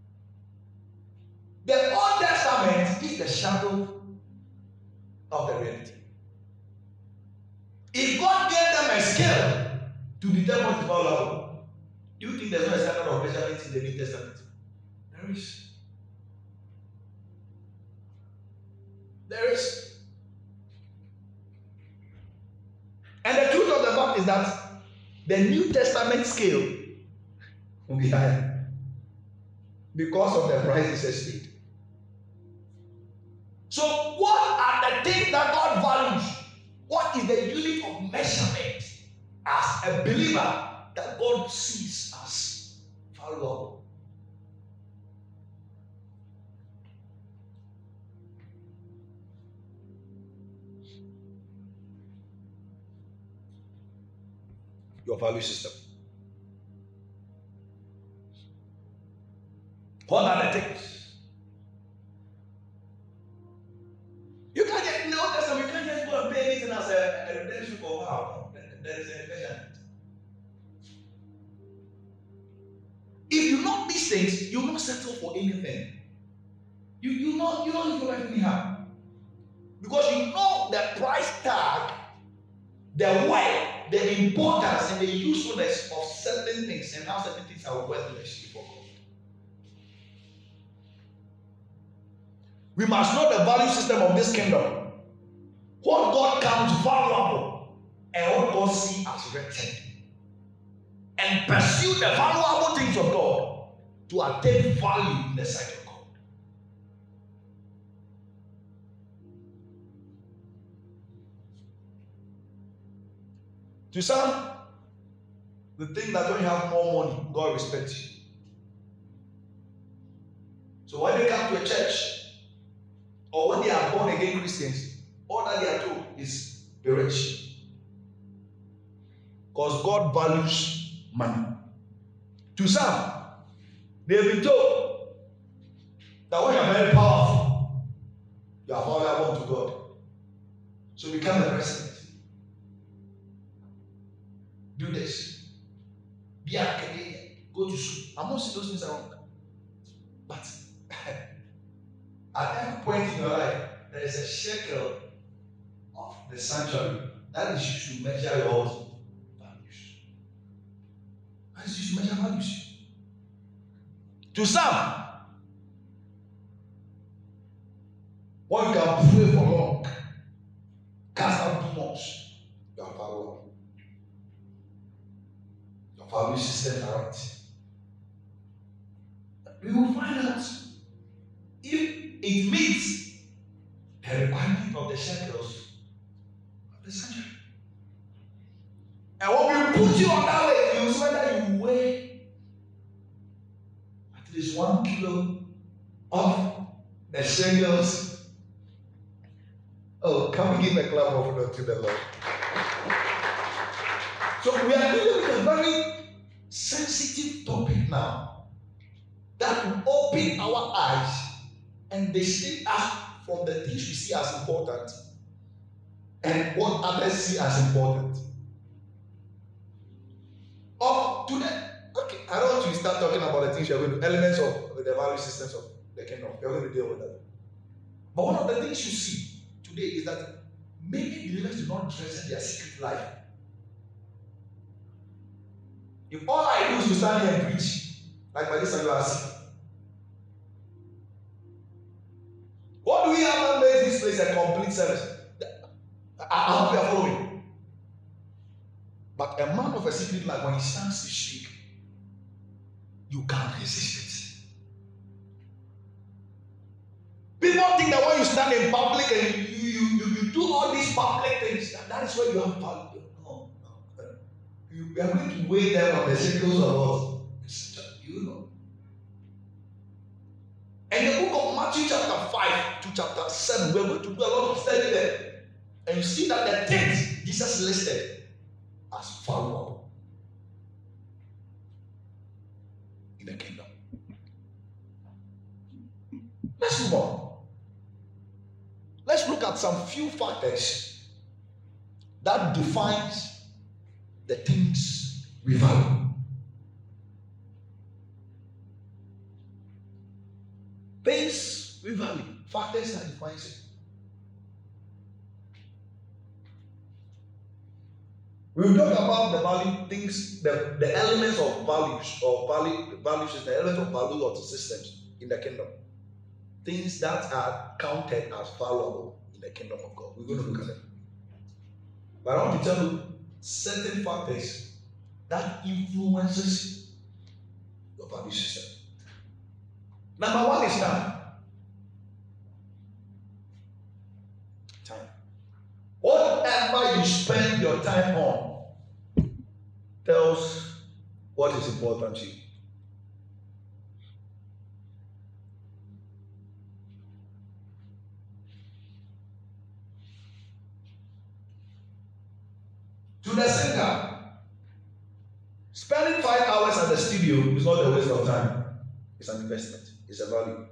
The Old Testament is the shadow of the reality. If God gave them a scale to determine what is valuable, do you think there's no standard of measurement in the New Testament? There is. There is. And the truth of the fact is that the New Testament scale will be higher because of the price Jesus paid. So what are the things that God values? What is the unit of measurement as a believer that God sees as valuable? Your value system. What are the things? You can't just notice them. You can't just go and pay anything as a redemption for wow. There is a measurement. If you know these things, you will not settle for anything. You don't live your life anyhow. Because you know the price tag, the weight, the importance, and the usefulness of certain things, and how certain things are worthless before God. We must know the value system of this kingdom. What God counts valuable and what God sees as wretched. And pursue the valuable things of God to attain value in the sight of God. To some, the thing that when you have more money, God respects you. So when they come to a church, or when they are born again Christians, all that they are told is be rich. Because God values money. To some, they have been told that when you are very powerful, you are valuable to God. So become the president. Do this. Be an academician. Go to school. I'm not saying those things are wrong. But at every point in your life, there is a shekel of the sanctuary that is used to measure your values. That is used to measure values. To some, when you can pray for long, cast out demons, you are valuable. Your value system are right. We will find out if it meets the requirement of the shekels of the sanctuary. And when we put you on that way, you will see whether you weigh at least 1 kilo of the shekels. Oh, come and give a clap of honor to the Lord. So we are dealing with a very sensitive topic now that will open our eyes and distinct us from the things we see as important and what others see as important. Up to okay, I don't want to start talking about the things you're going to, elements of the value systems of the kingdom. You're going to deal with that. But one of the things you see today is that many believers do not dress in their secret life. If all I do is to stand here and preach, like by this time you are asking, what do we have that makes this place a complete service? I hope you are following. But a man of a secret life, when he stands to speak, you can't resist it. People think that when you stand in public and you do all these public things, that is where you have value. We are going to weigh them on the circles of us. You know. And the book of Matthew chapter 5 to chapter 7, we are going to do a lot of study there. And you see that the things Jesus listed as valuable in the kingdom. Let's move on. Let's look at some few factors that defines the things we value. Things we value. Factors that defines it. We will talk about the value things, the elements of values, or values, the elements of value of the systems in the kingdom. Things that are counted as valuable in the kingdom of God. We're going to look at them. But I want to tell you certain factors that influences your value system. Number one is time. you spend your time on tells what is important to you. To the singer, spending 5 hours at the studio is not a waste of time. It's an investment. It's a value.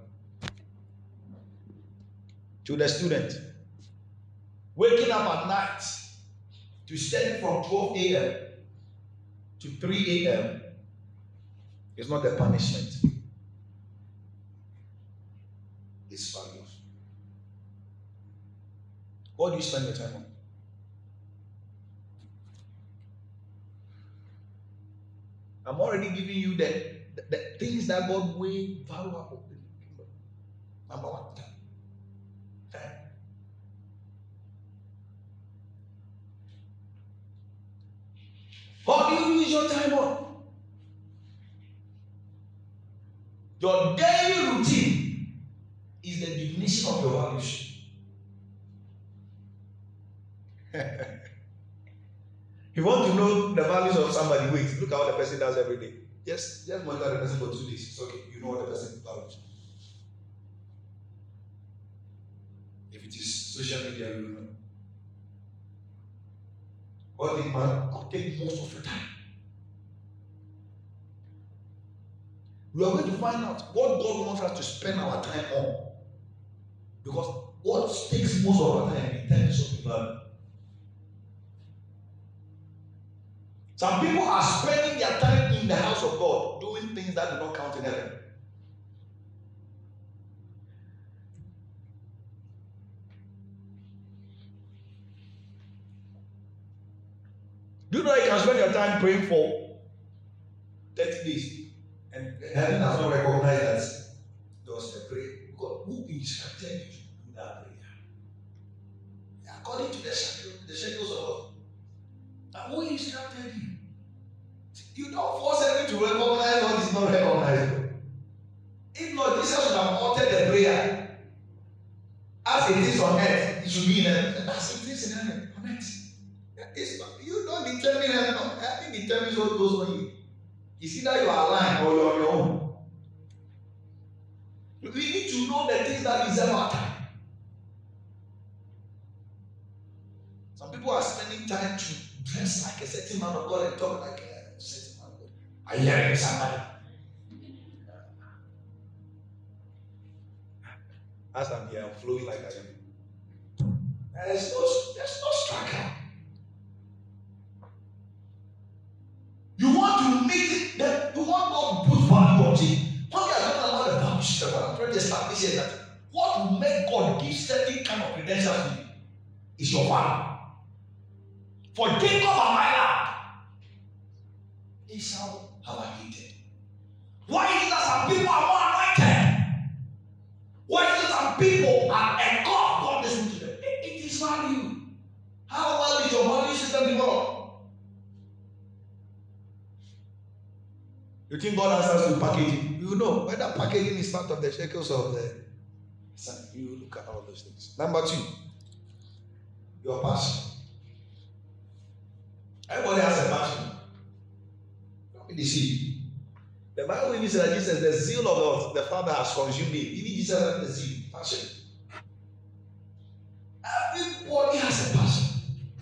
To the student, waking up at night to study from 12 a.m. to 3 a.m. is not a punishment. It's values. What do you spend your time on? I'm already giving you the things that God way valuable. Number one, time. What do you use your time on? Your daily routine is the definition of your values. You want to know the values of somebody, wait, look at what the person does every day. Just monitor the person for 2 days. It's okay, you know what the person values. If it is social media, you will know. What did man take most of your time? We are going to find out what God wants us to spend our time on. Because what takes most of our time in terms of the value. Some people are spending their time in the house of God doing things that do not count in heaven. Do you know you can spend your time praying for 30 days and heaven has not recognized that there was a prayer? God, who instructed you to do that prayer? According to the schedules of God. And who instructed you? You don't force heaven to recognize what is not recognizable. If not, Jesus would have altered the prayer. As it is on earth, it should be in heaven. As it is in heaven, on earth. It's not, you don't determine heaven. No. Heaven determines what goes on you. It's either you are aligned or you're on your own. We need to know the things that deserve our time. Some people are spending time to dress like a certain man of God and talk like a certain man of God. Are you hearing somebody? As I'm here, I'm flowing like I am. There's no struggle. You want to meet that, you want God to put value on it. When we are talking about the value system, what I'm trying to establish is that what will make God give certain kind of credentials to you is your value. For Jacob am I loved, Esau have I hated. Why is it that some people are more anointed? Why is it that some people are a God listen to them? It is value. How well is your value system developed? You think God answers to packaging? You know whether packaging is part of the shekels of the sun. You look at all those things. Number 2, your passion. Everybody has a passion. Don't be deceived. The Bible even says that Jesus, the zeal of the Father has consumed him. Even Jesus had the zeal, passion. Everybody has a passion.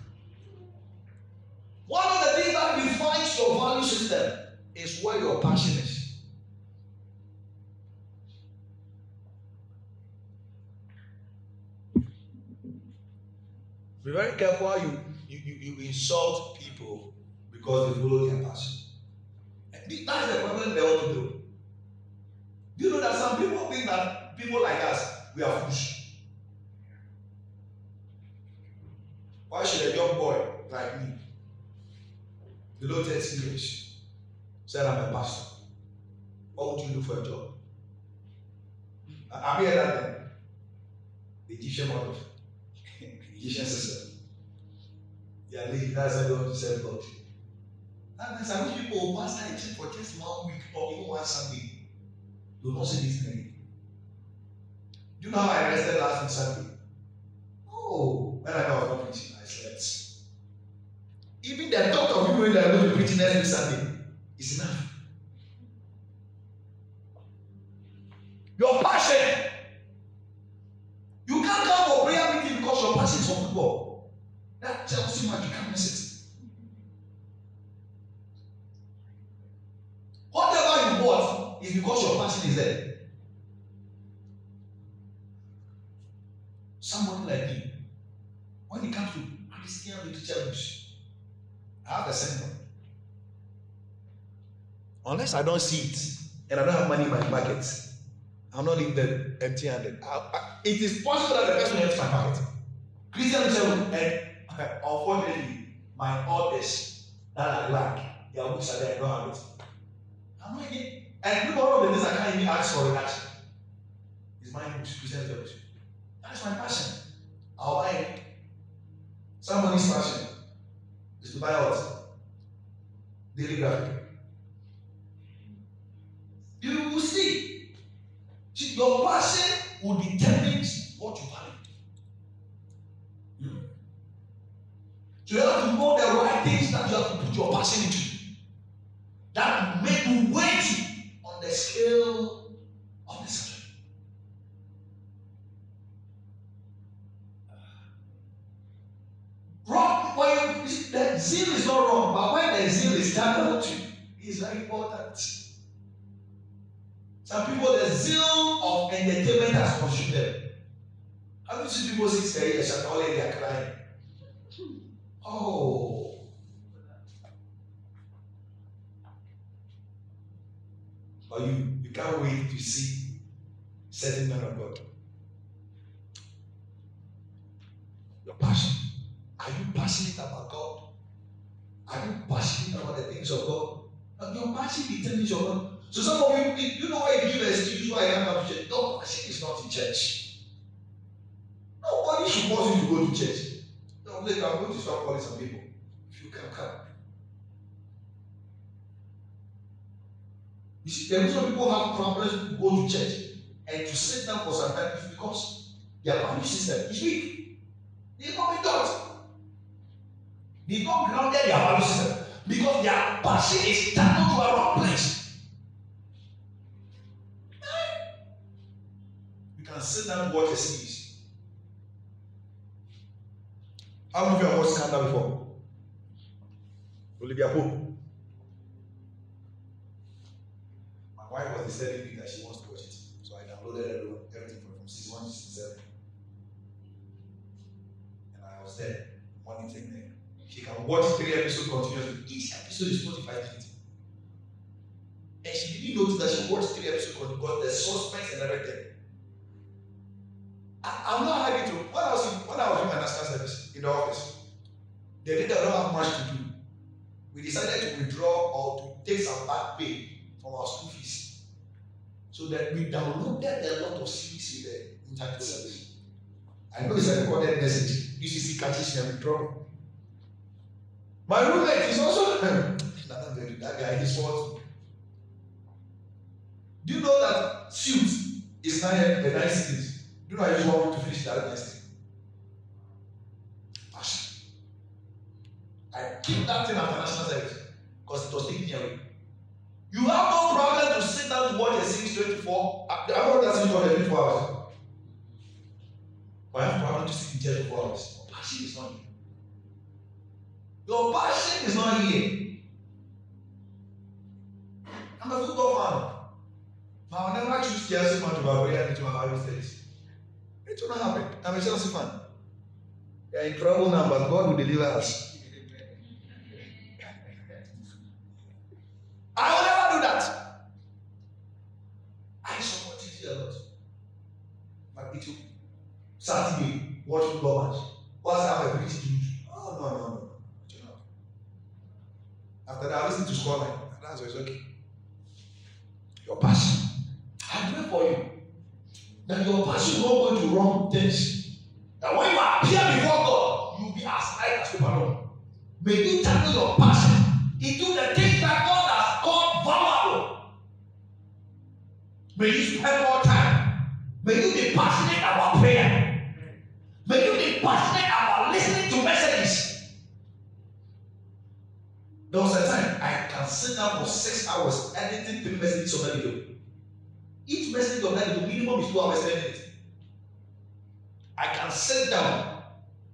One of the things that defines your value system is where your passion is. Be very careful how you insult people because they follow their passion. That's the problem they want to do. Do you know that some people think that people like us, we are fools? Why should a young boy like me, below 30 years, say I'm a pastor? What would you do for a job? Have you heard that thing? The Egyptian model, the Egyptian system. They are lazy, that's why they want to serve God. And some people will pastor a church for just 1 week or even 1 Sunday. They will not say this thing. Do you know how I rested last week Sunday? Oh, when I was not preaching, I slept. Even the thought of you that are going to preach next week Sunday is enough. Your passion. You can't come for prayer meeting because your passion is for football. That tells you what you can't miss it. Whatever you want is because your passion is there. Somebody like me, when it comes to Christian literature books, I have a syndrome. Unless I don't see it and I don't have money in my pocket, I'm not leaving them empty-handed. It is possible that the person will empty my pocket. Christian literature, and unfortunately, my authors that I like, their books are there, I don't have it. I'm not again. And one of the things I can't even ask for reaction is my books, Christian literature. That's my passion. I'll buy it. Somebody's passion is to buy what? Daily Graphic. You will see. Your passion will determine what you value. So you have to know the right things that you have to put your passion into. That will make you weighty on the scale of the subject. Wrong, when the zeal is not wrong, but when the zeal is channeled to, it's very important. Some people, the zeal of entertainment has consumed them. How do you see people sit there and all they are crying? Oh. But you can't wait to see certain men of God. Your passion. Are you passionate about God? Are you passionate about the things of God? And your passion determines your God. So some of you know why you give an excuse why I can't come to church. Your passion is not in church. Nobody should force you to go to church. No, I'm going to start calling some people. If you can come. You see, there are some people who have problems to go to church and to sit down for some time because their value system is weak. They not been taught. They not grounded their value system because their passion is turned to a wrong place. You can sit down and watch a series. How many of you have watched Scandal before? Olivia Pope. My wife was telling me that she wants to watch it. So I downloaded everything from season 1 to season 7. And I was there, monitoring them. She can watch 3 episodes continuously. Each episode is 45 minutes. And she didn't notice that she watched 3 episodes because the suspense and everything. I'm not happy to. When I was in my national service in the office, they did not have much to do. We decided to withdraw or to take some back pay from our school fees. So that we downloaded a lot of series in the internet service. I know it's a recorded message. UCC catches me and withdraw. My roommate is also that guy, he's fault. Do you know that Suits is 9 series? Do you know I just want to finish that next thing? Passion. I keep that thing after national service because it was taking me away. You have no problem to sit down to watch a series 24. I want that series for 24 hours. But I have a problem to sit in church for 4 hours. Your passion is not here. Your passion is not here. I'm a football fan. But I'll never choose Chelsea man to Bavaria into my Bible studies. It will not happen. I'm a Chelsea fan. They are in trouble now, but God will deliver us. I will never do that. I support it a lot. But it will Saturday, watch football match. What's have a preach to you? Oh, no. After that, I listen to scoreline. That's why it's okay. Your passion. I pray for you. That your passion will not go to wrong things. That when you appear before God, you will be as light as Superman. May you channel your passion into the things that God has called valuable. May you spend more time. May you be passionate about prayer. May you be passionate about listening to messages. There was a time I can sit down for 6 hours editing 3 messages on that video. Each message on that video minimum is 2 hours editing. I can sit down.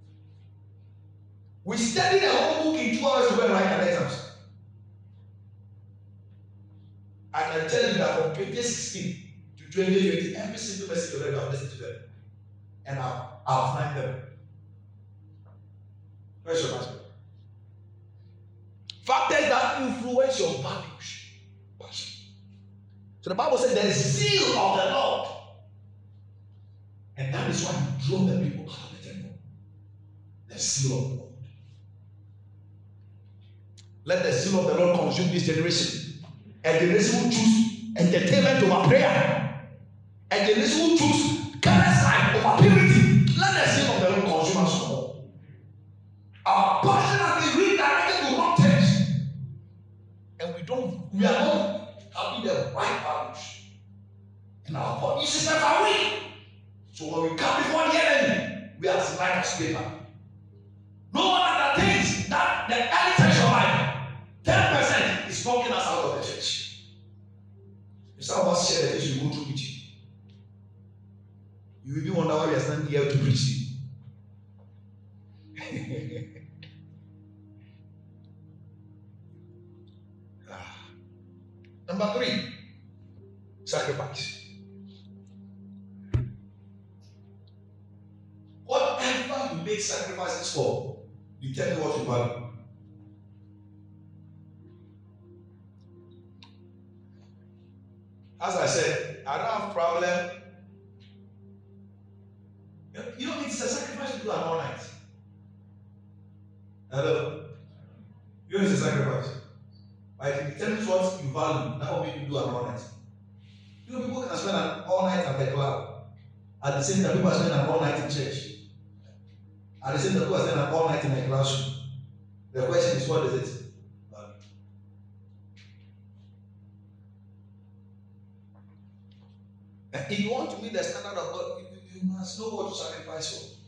We studied the whole book in 2 hours to go and write an exams. I can tell you that from 2016 to 2020, every single message on that video I've listened to them. And I've outlined them. Where's your pastor? Factors that influence your values. Passion. So the Bible says the zeal of the Lord. And that is why He drove the people out of the temple. The zeal of the Lord. Let the zeal of the Lord consume this generation. A generation who choose entertainment over prayer. A generation who choose careless life over purity. Let the zeal of the Lord consume us all. Our passion has been redirected to wrong things. And we are not having the right values. And our body systems are weak. So when we come before the enemy, we are as light as paper. No one undertakes that the early church of life, 10% is knocking us out of the church. If some of us share the church, we go through preaching. You will be wonder why we are standing here to preach. Number 3, sacrifice. Whatever you make sacrifices for, determine what you value. As I said, I don't have a problem. You know, it's a sacrifice to do an all night. Hello? You know, it's a sacrifice. But if it determines what you value, that will make you do an all night. You know, people can spend an all night at the club. At the same time, people are spending an all night in church. At the same time, people are spending an all night in a classroom. The question is, what is it? Value. And if you want to meet the standard of God, you must know what to sacrifice for.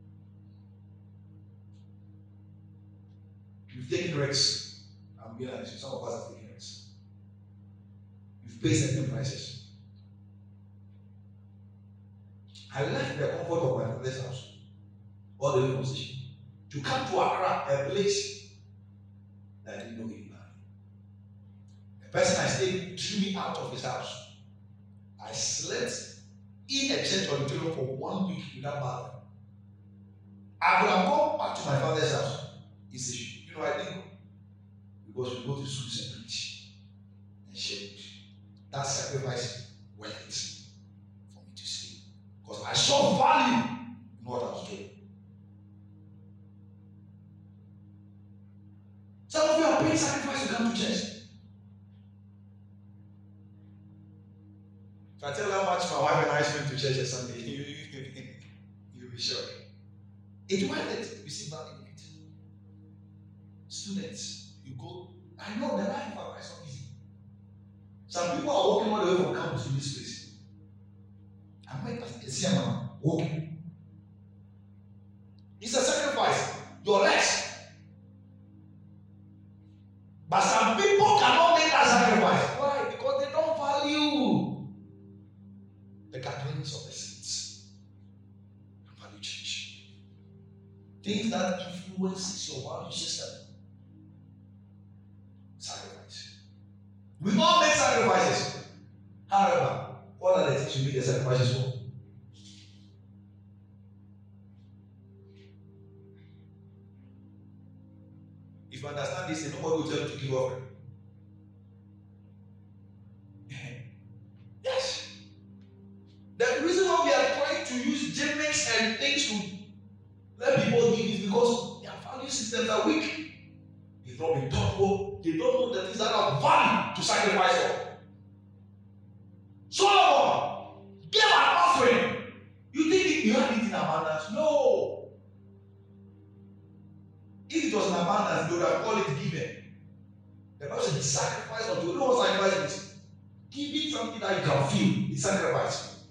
You've taken risks. I'm being honest, some of us have taken risks. You've paid certain prices. I left the comfort of my father's house, all the way from Station, to come to Accra, a place that I didn't know anybody. The person I stayed threw me out of his house. I slept in a church auditorium for 1 week without bathing. I would have gone back to my father's house. He said, you know, I didn't go. Because we go to schools and preach and share. That sacrifice worth it for me to stay. Because I saw value in what I was doing. Some of you are paying sacrifice to come to church. If I tell how much my wife and I spend to church on Sunday, you'll be shocked. It's worth it. You see value in it. Students, you go. I know the life of Christ is not easy. Some people are walking all the way from campus to this place. I might see a man walking. It's a sacrifice. Your legs. But some people cannot make that sacrifice. Why? Because they don't value the gatherings of the saints. They value church. Things that influences your value system. Sacrifice. We all make sacrifices. However, what are the things you make the sacrifices for? If you understand this, nobody will tell you to give offering. Yes. The reason why we are trying to use gimmicks and things to let people give is because their value systems are weak. They've not been taught. They don't know the things that are value to sacrifice for. Solomon gave an offering. You think you had it in abundance? No. If it was in abundance, they would have called it giving. The Bible says sacrifice unto you. You know what sacrifice is? Giving something that you can feel is sacrifice.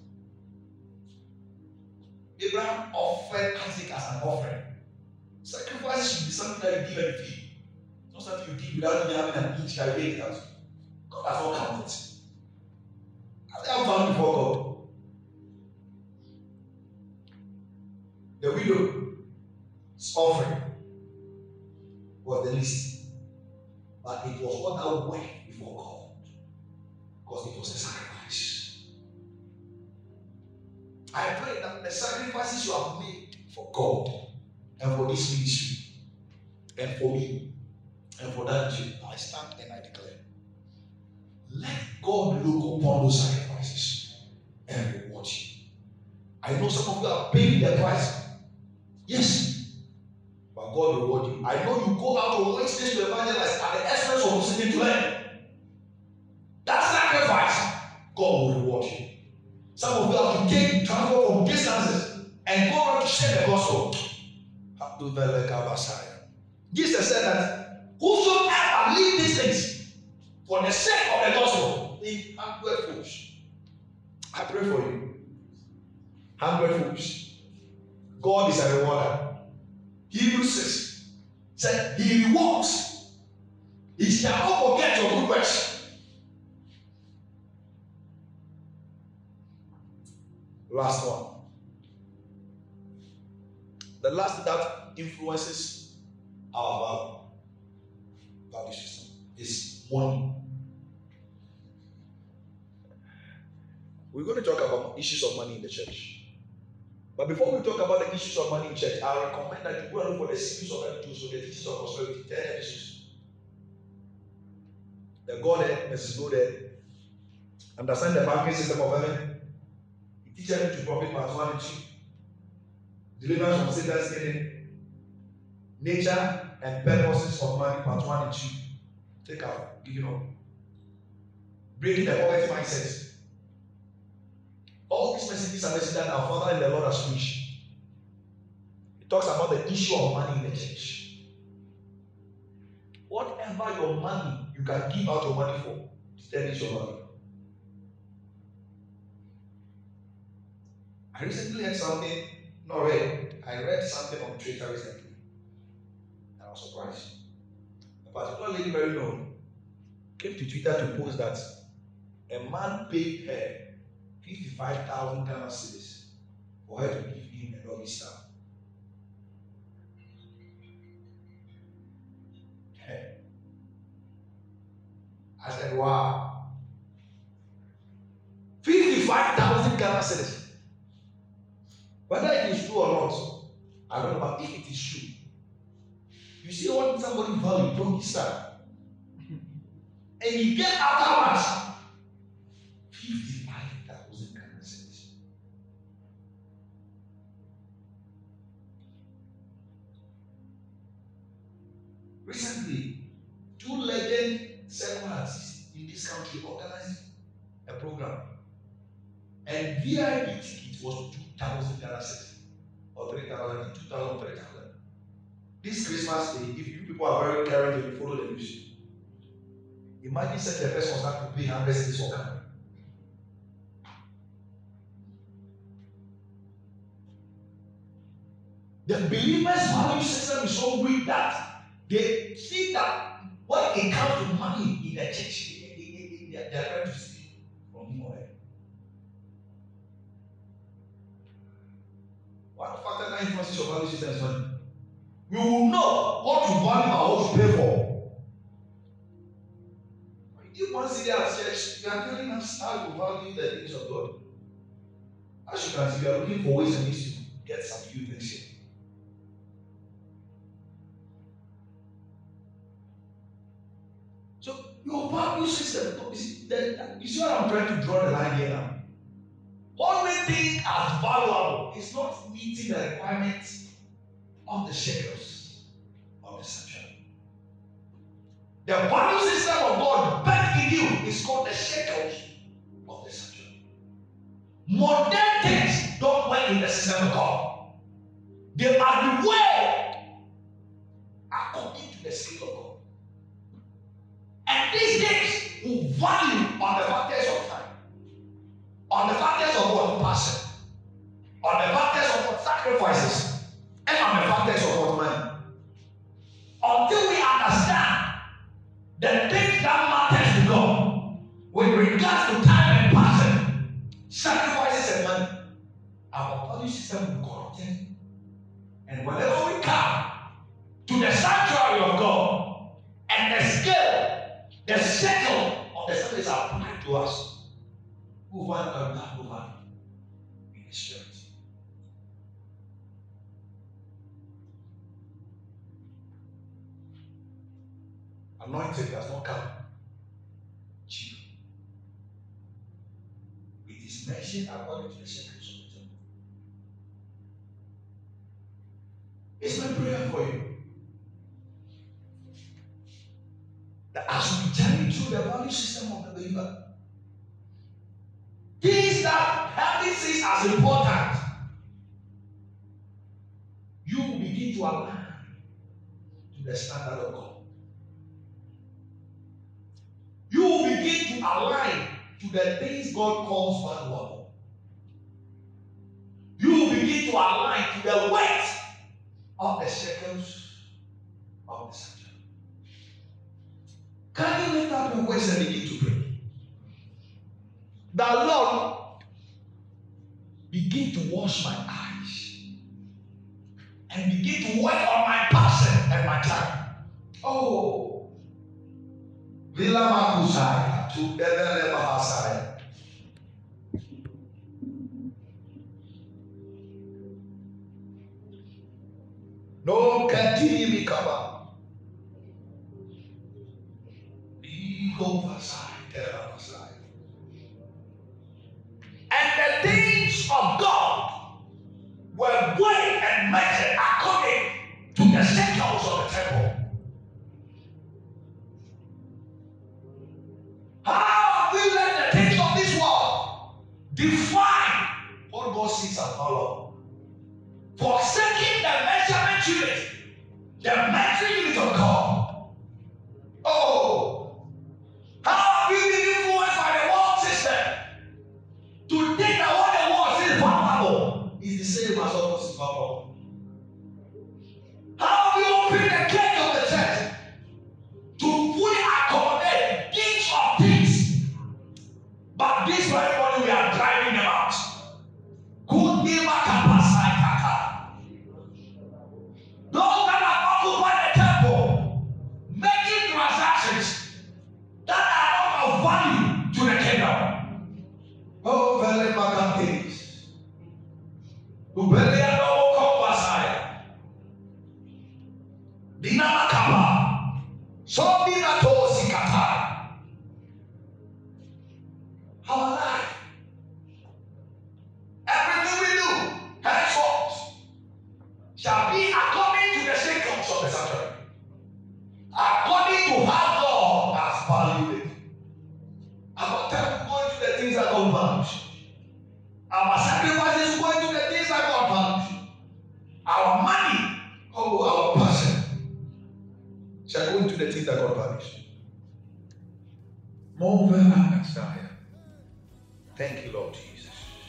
Abraham offered Isaac as an offering. Sacrifice should be something that you give and feel. Not something you give without even having an inch carrying it out. God does not count it. Has they have value before God? The widow's offering was the least, but it was what that went before God, because it was a sacrifice. I pray that the sacrifices you have made for God and for this ministry and for me and for that Jew, I stand and I declare, let God look upon those sacrifices and reward you. I know some of you are paying the price. Yes. But God reward you. I know you go out on Wednesdays to evangelize at the expense of listening to them. That sacrifice, God will reward you. Some of you have to take travel from distances and go out to share the gospel. Jesus said that whosoever leave these things for the sake of the gospel, leave 100 fools. I pray for you. 100 fools. God is a rewarder. Hebrews 6 said, He rewards. He shall not forget your good works. Last one. The last that influences our value system is money. We're going to talk about issues of money in the church. But before we talk about the issues of money in church, I recommend that you go and look for the series of episodes or the teachings of prosperity, 10 episodes. The Godhead, Mrs. Godhead, understand the banking system of heaven. It teaches you to profit part 1 and 2. Deliverance from Satan's enemy. Nature and purposes of money part 1 and 2. Take out, give it up. Breaking the poverty mindset. All these messages are messages that our Father and the Lord has preached. It talks about the issue of money in the church. Whatever your money, you can give out your money for, that is your money. I recently had something, I read something on Twitter recently. And I was surprised. A particular lady, very known, came to Twitter to post that a man paid her 55,000 Ghana cedis for her to give him a doggy style. I said, wow. 55,000 Ghana cedis. Whether it is true or not, I don't know, but if it is true, you see what somebody value doggy style. And you get afterwards 55,000 Ghana cedis. Recently, 2 legend cinema artists in this country organized a program, and VIP ticket was 2,000 Ghana cedis or 3,000, 2,000, 3,000. This Christmas Day, if you people are very caring and you follow the news, imagine such a person has to pay 100 cedis for camera. The believers' value system is so weak that they see that when it comes to money in the church, they are trying to steal from him or her. What factor that influences your value system is money? We will know what you value and what you pay for. If you want to see that church, you are telling us how you value the things of God. As you can see, we are looking for ways and means to get some few things here. So your value system, you see what I'm trying to draw the line here now? Only thing as valuable is not meeting the requirements of the shekels of the sanctuary. The value system of God back in you is called the shekels of the sanctuary. Modern things don't work in the system of God. They are the way according to the scale of God. And these things will value on the factors of time, on the factors of what passion, on the factors of what sacrifices, and on the factors of what money. Until we understand regards to time and passion, sacrifices and money, our value system will corrupt. And whenever we come to the sanctuary of God and the scale, the circle of the service are applied to us, we find a God over in the spirit. Anointing does not come cheap. It is mentioned according to the circles of the temple. It's my prayer for you that as we journey through the value system of the believer, things that having things as important, you will begin to align to the standard of God. You will begin to align to the things God calls valuable. You will begin to align to the weight of the shekels of the sanctuary. Can you lift up your voice and begin to pray? The Lord, begin to wash my eyes and begin to work on my passion and my time. Oh, Vila Makusaya to Evele Mahasaya. No Katini Mikaba. Ego Vasai, Terra Vasai. And the things of God were weighed and measured according to the shekels of the temple. How have we let the things of this world define what God sees and follow? Forsaking the measurement unit, the measuring unit of God. Oh, how have we been influenced by the world system to think that what the world says valuable is the same as what is valuable? How have we opened the gate of the church to fully accommodate each of these? But this very morning we are driving them out. Good neighbor capacity. Those that have occupied the temple, making transactions that are not of value to the kingdom. Oh, very macaques. Ubelia no compasai. Dinama kapa. So dinato sikata. Our life. Everything we do, henceforth, shall be according to the shekels of the sanctuary. According to how God has valued it. Our time going to the things that God values. Our sacrifices going to the things that God values. Our money, our passion, shall go into the things that God values. More than Messiah. Thank you, Lord Jesus.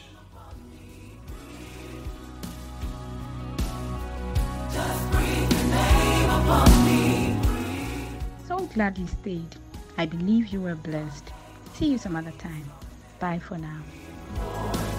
So glad you stayed. I believe you were blessed. See you some other time. Bye for now.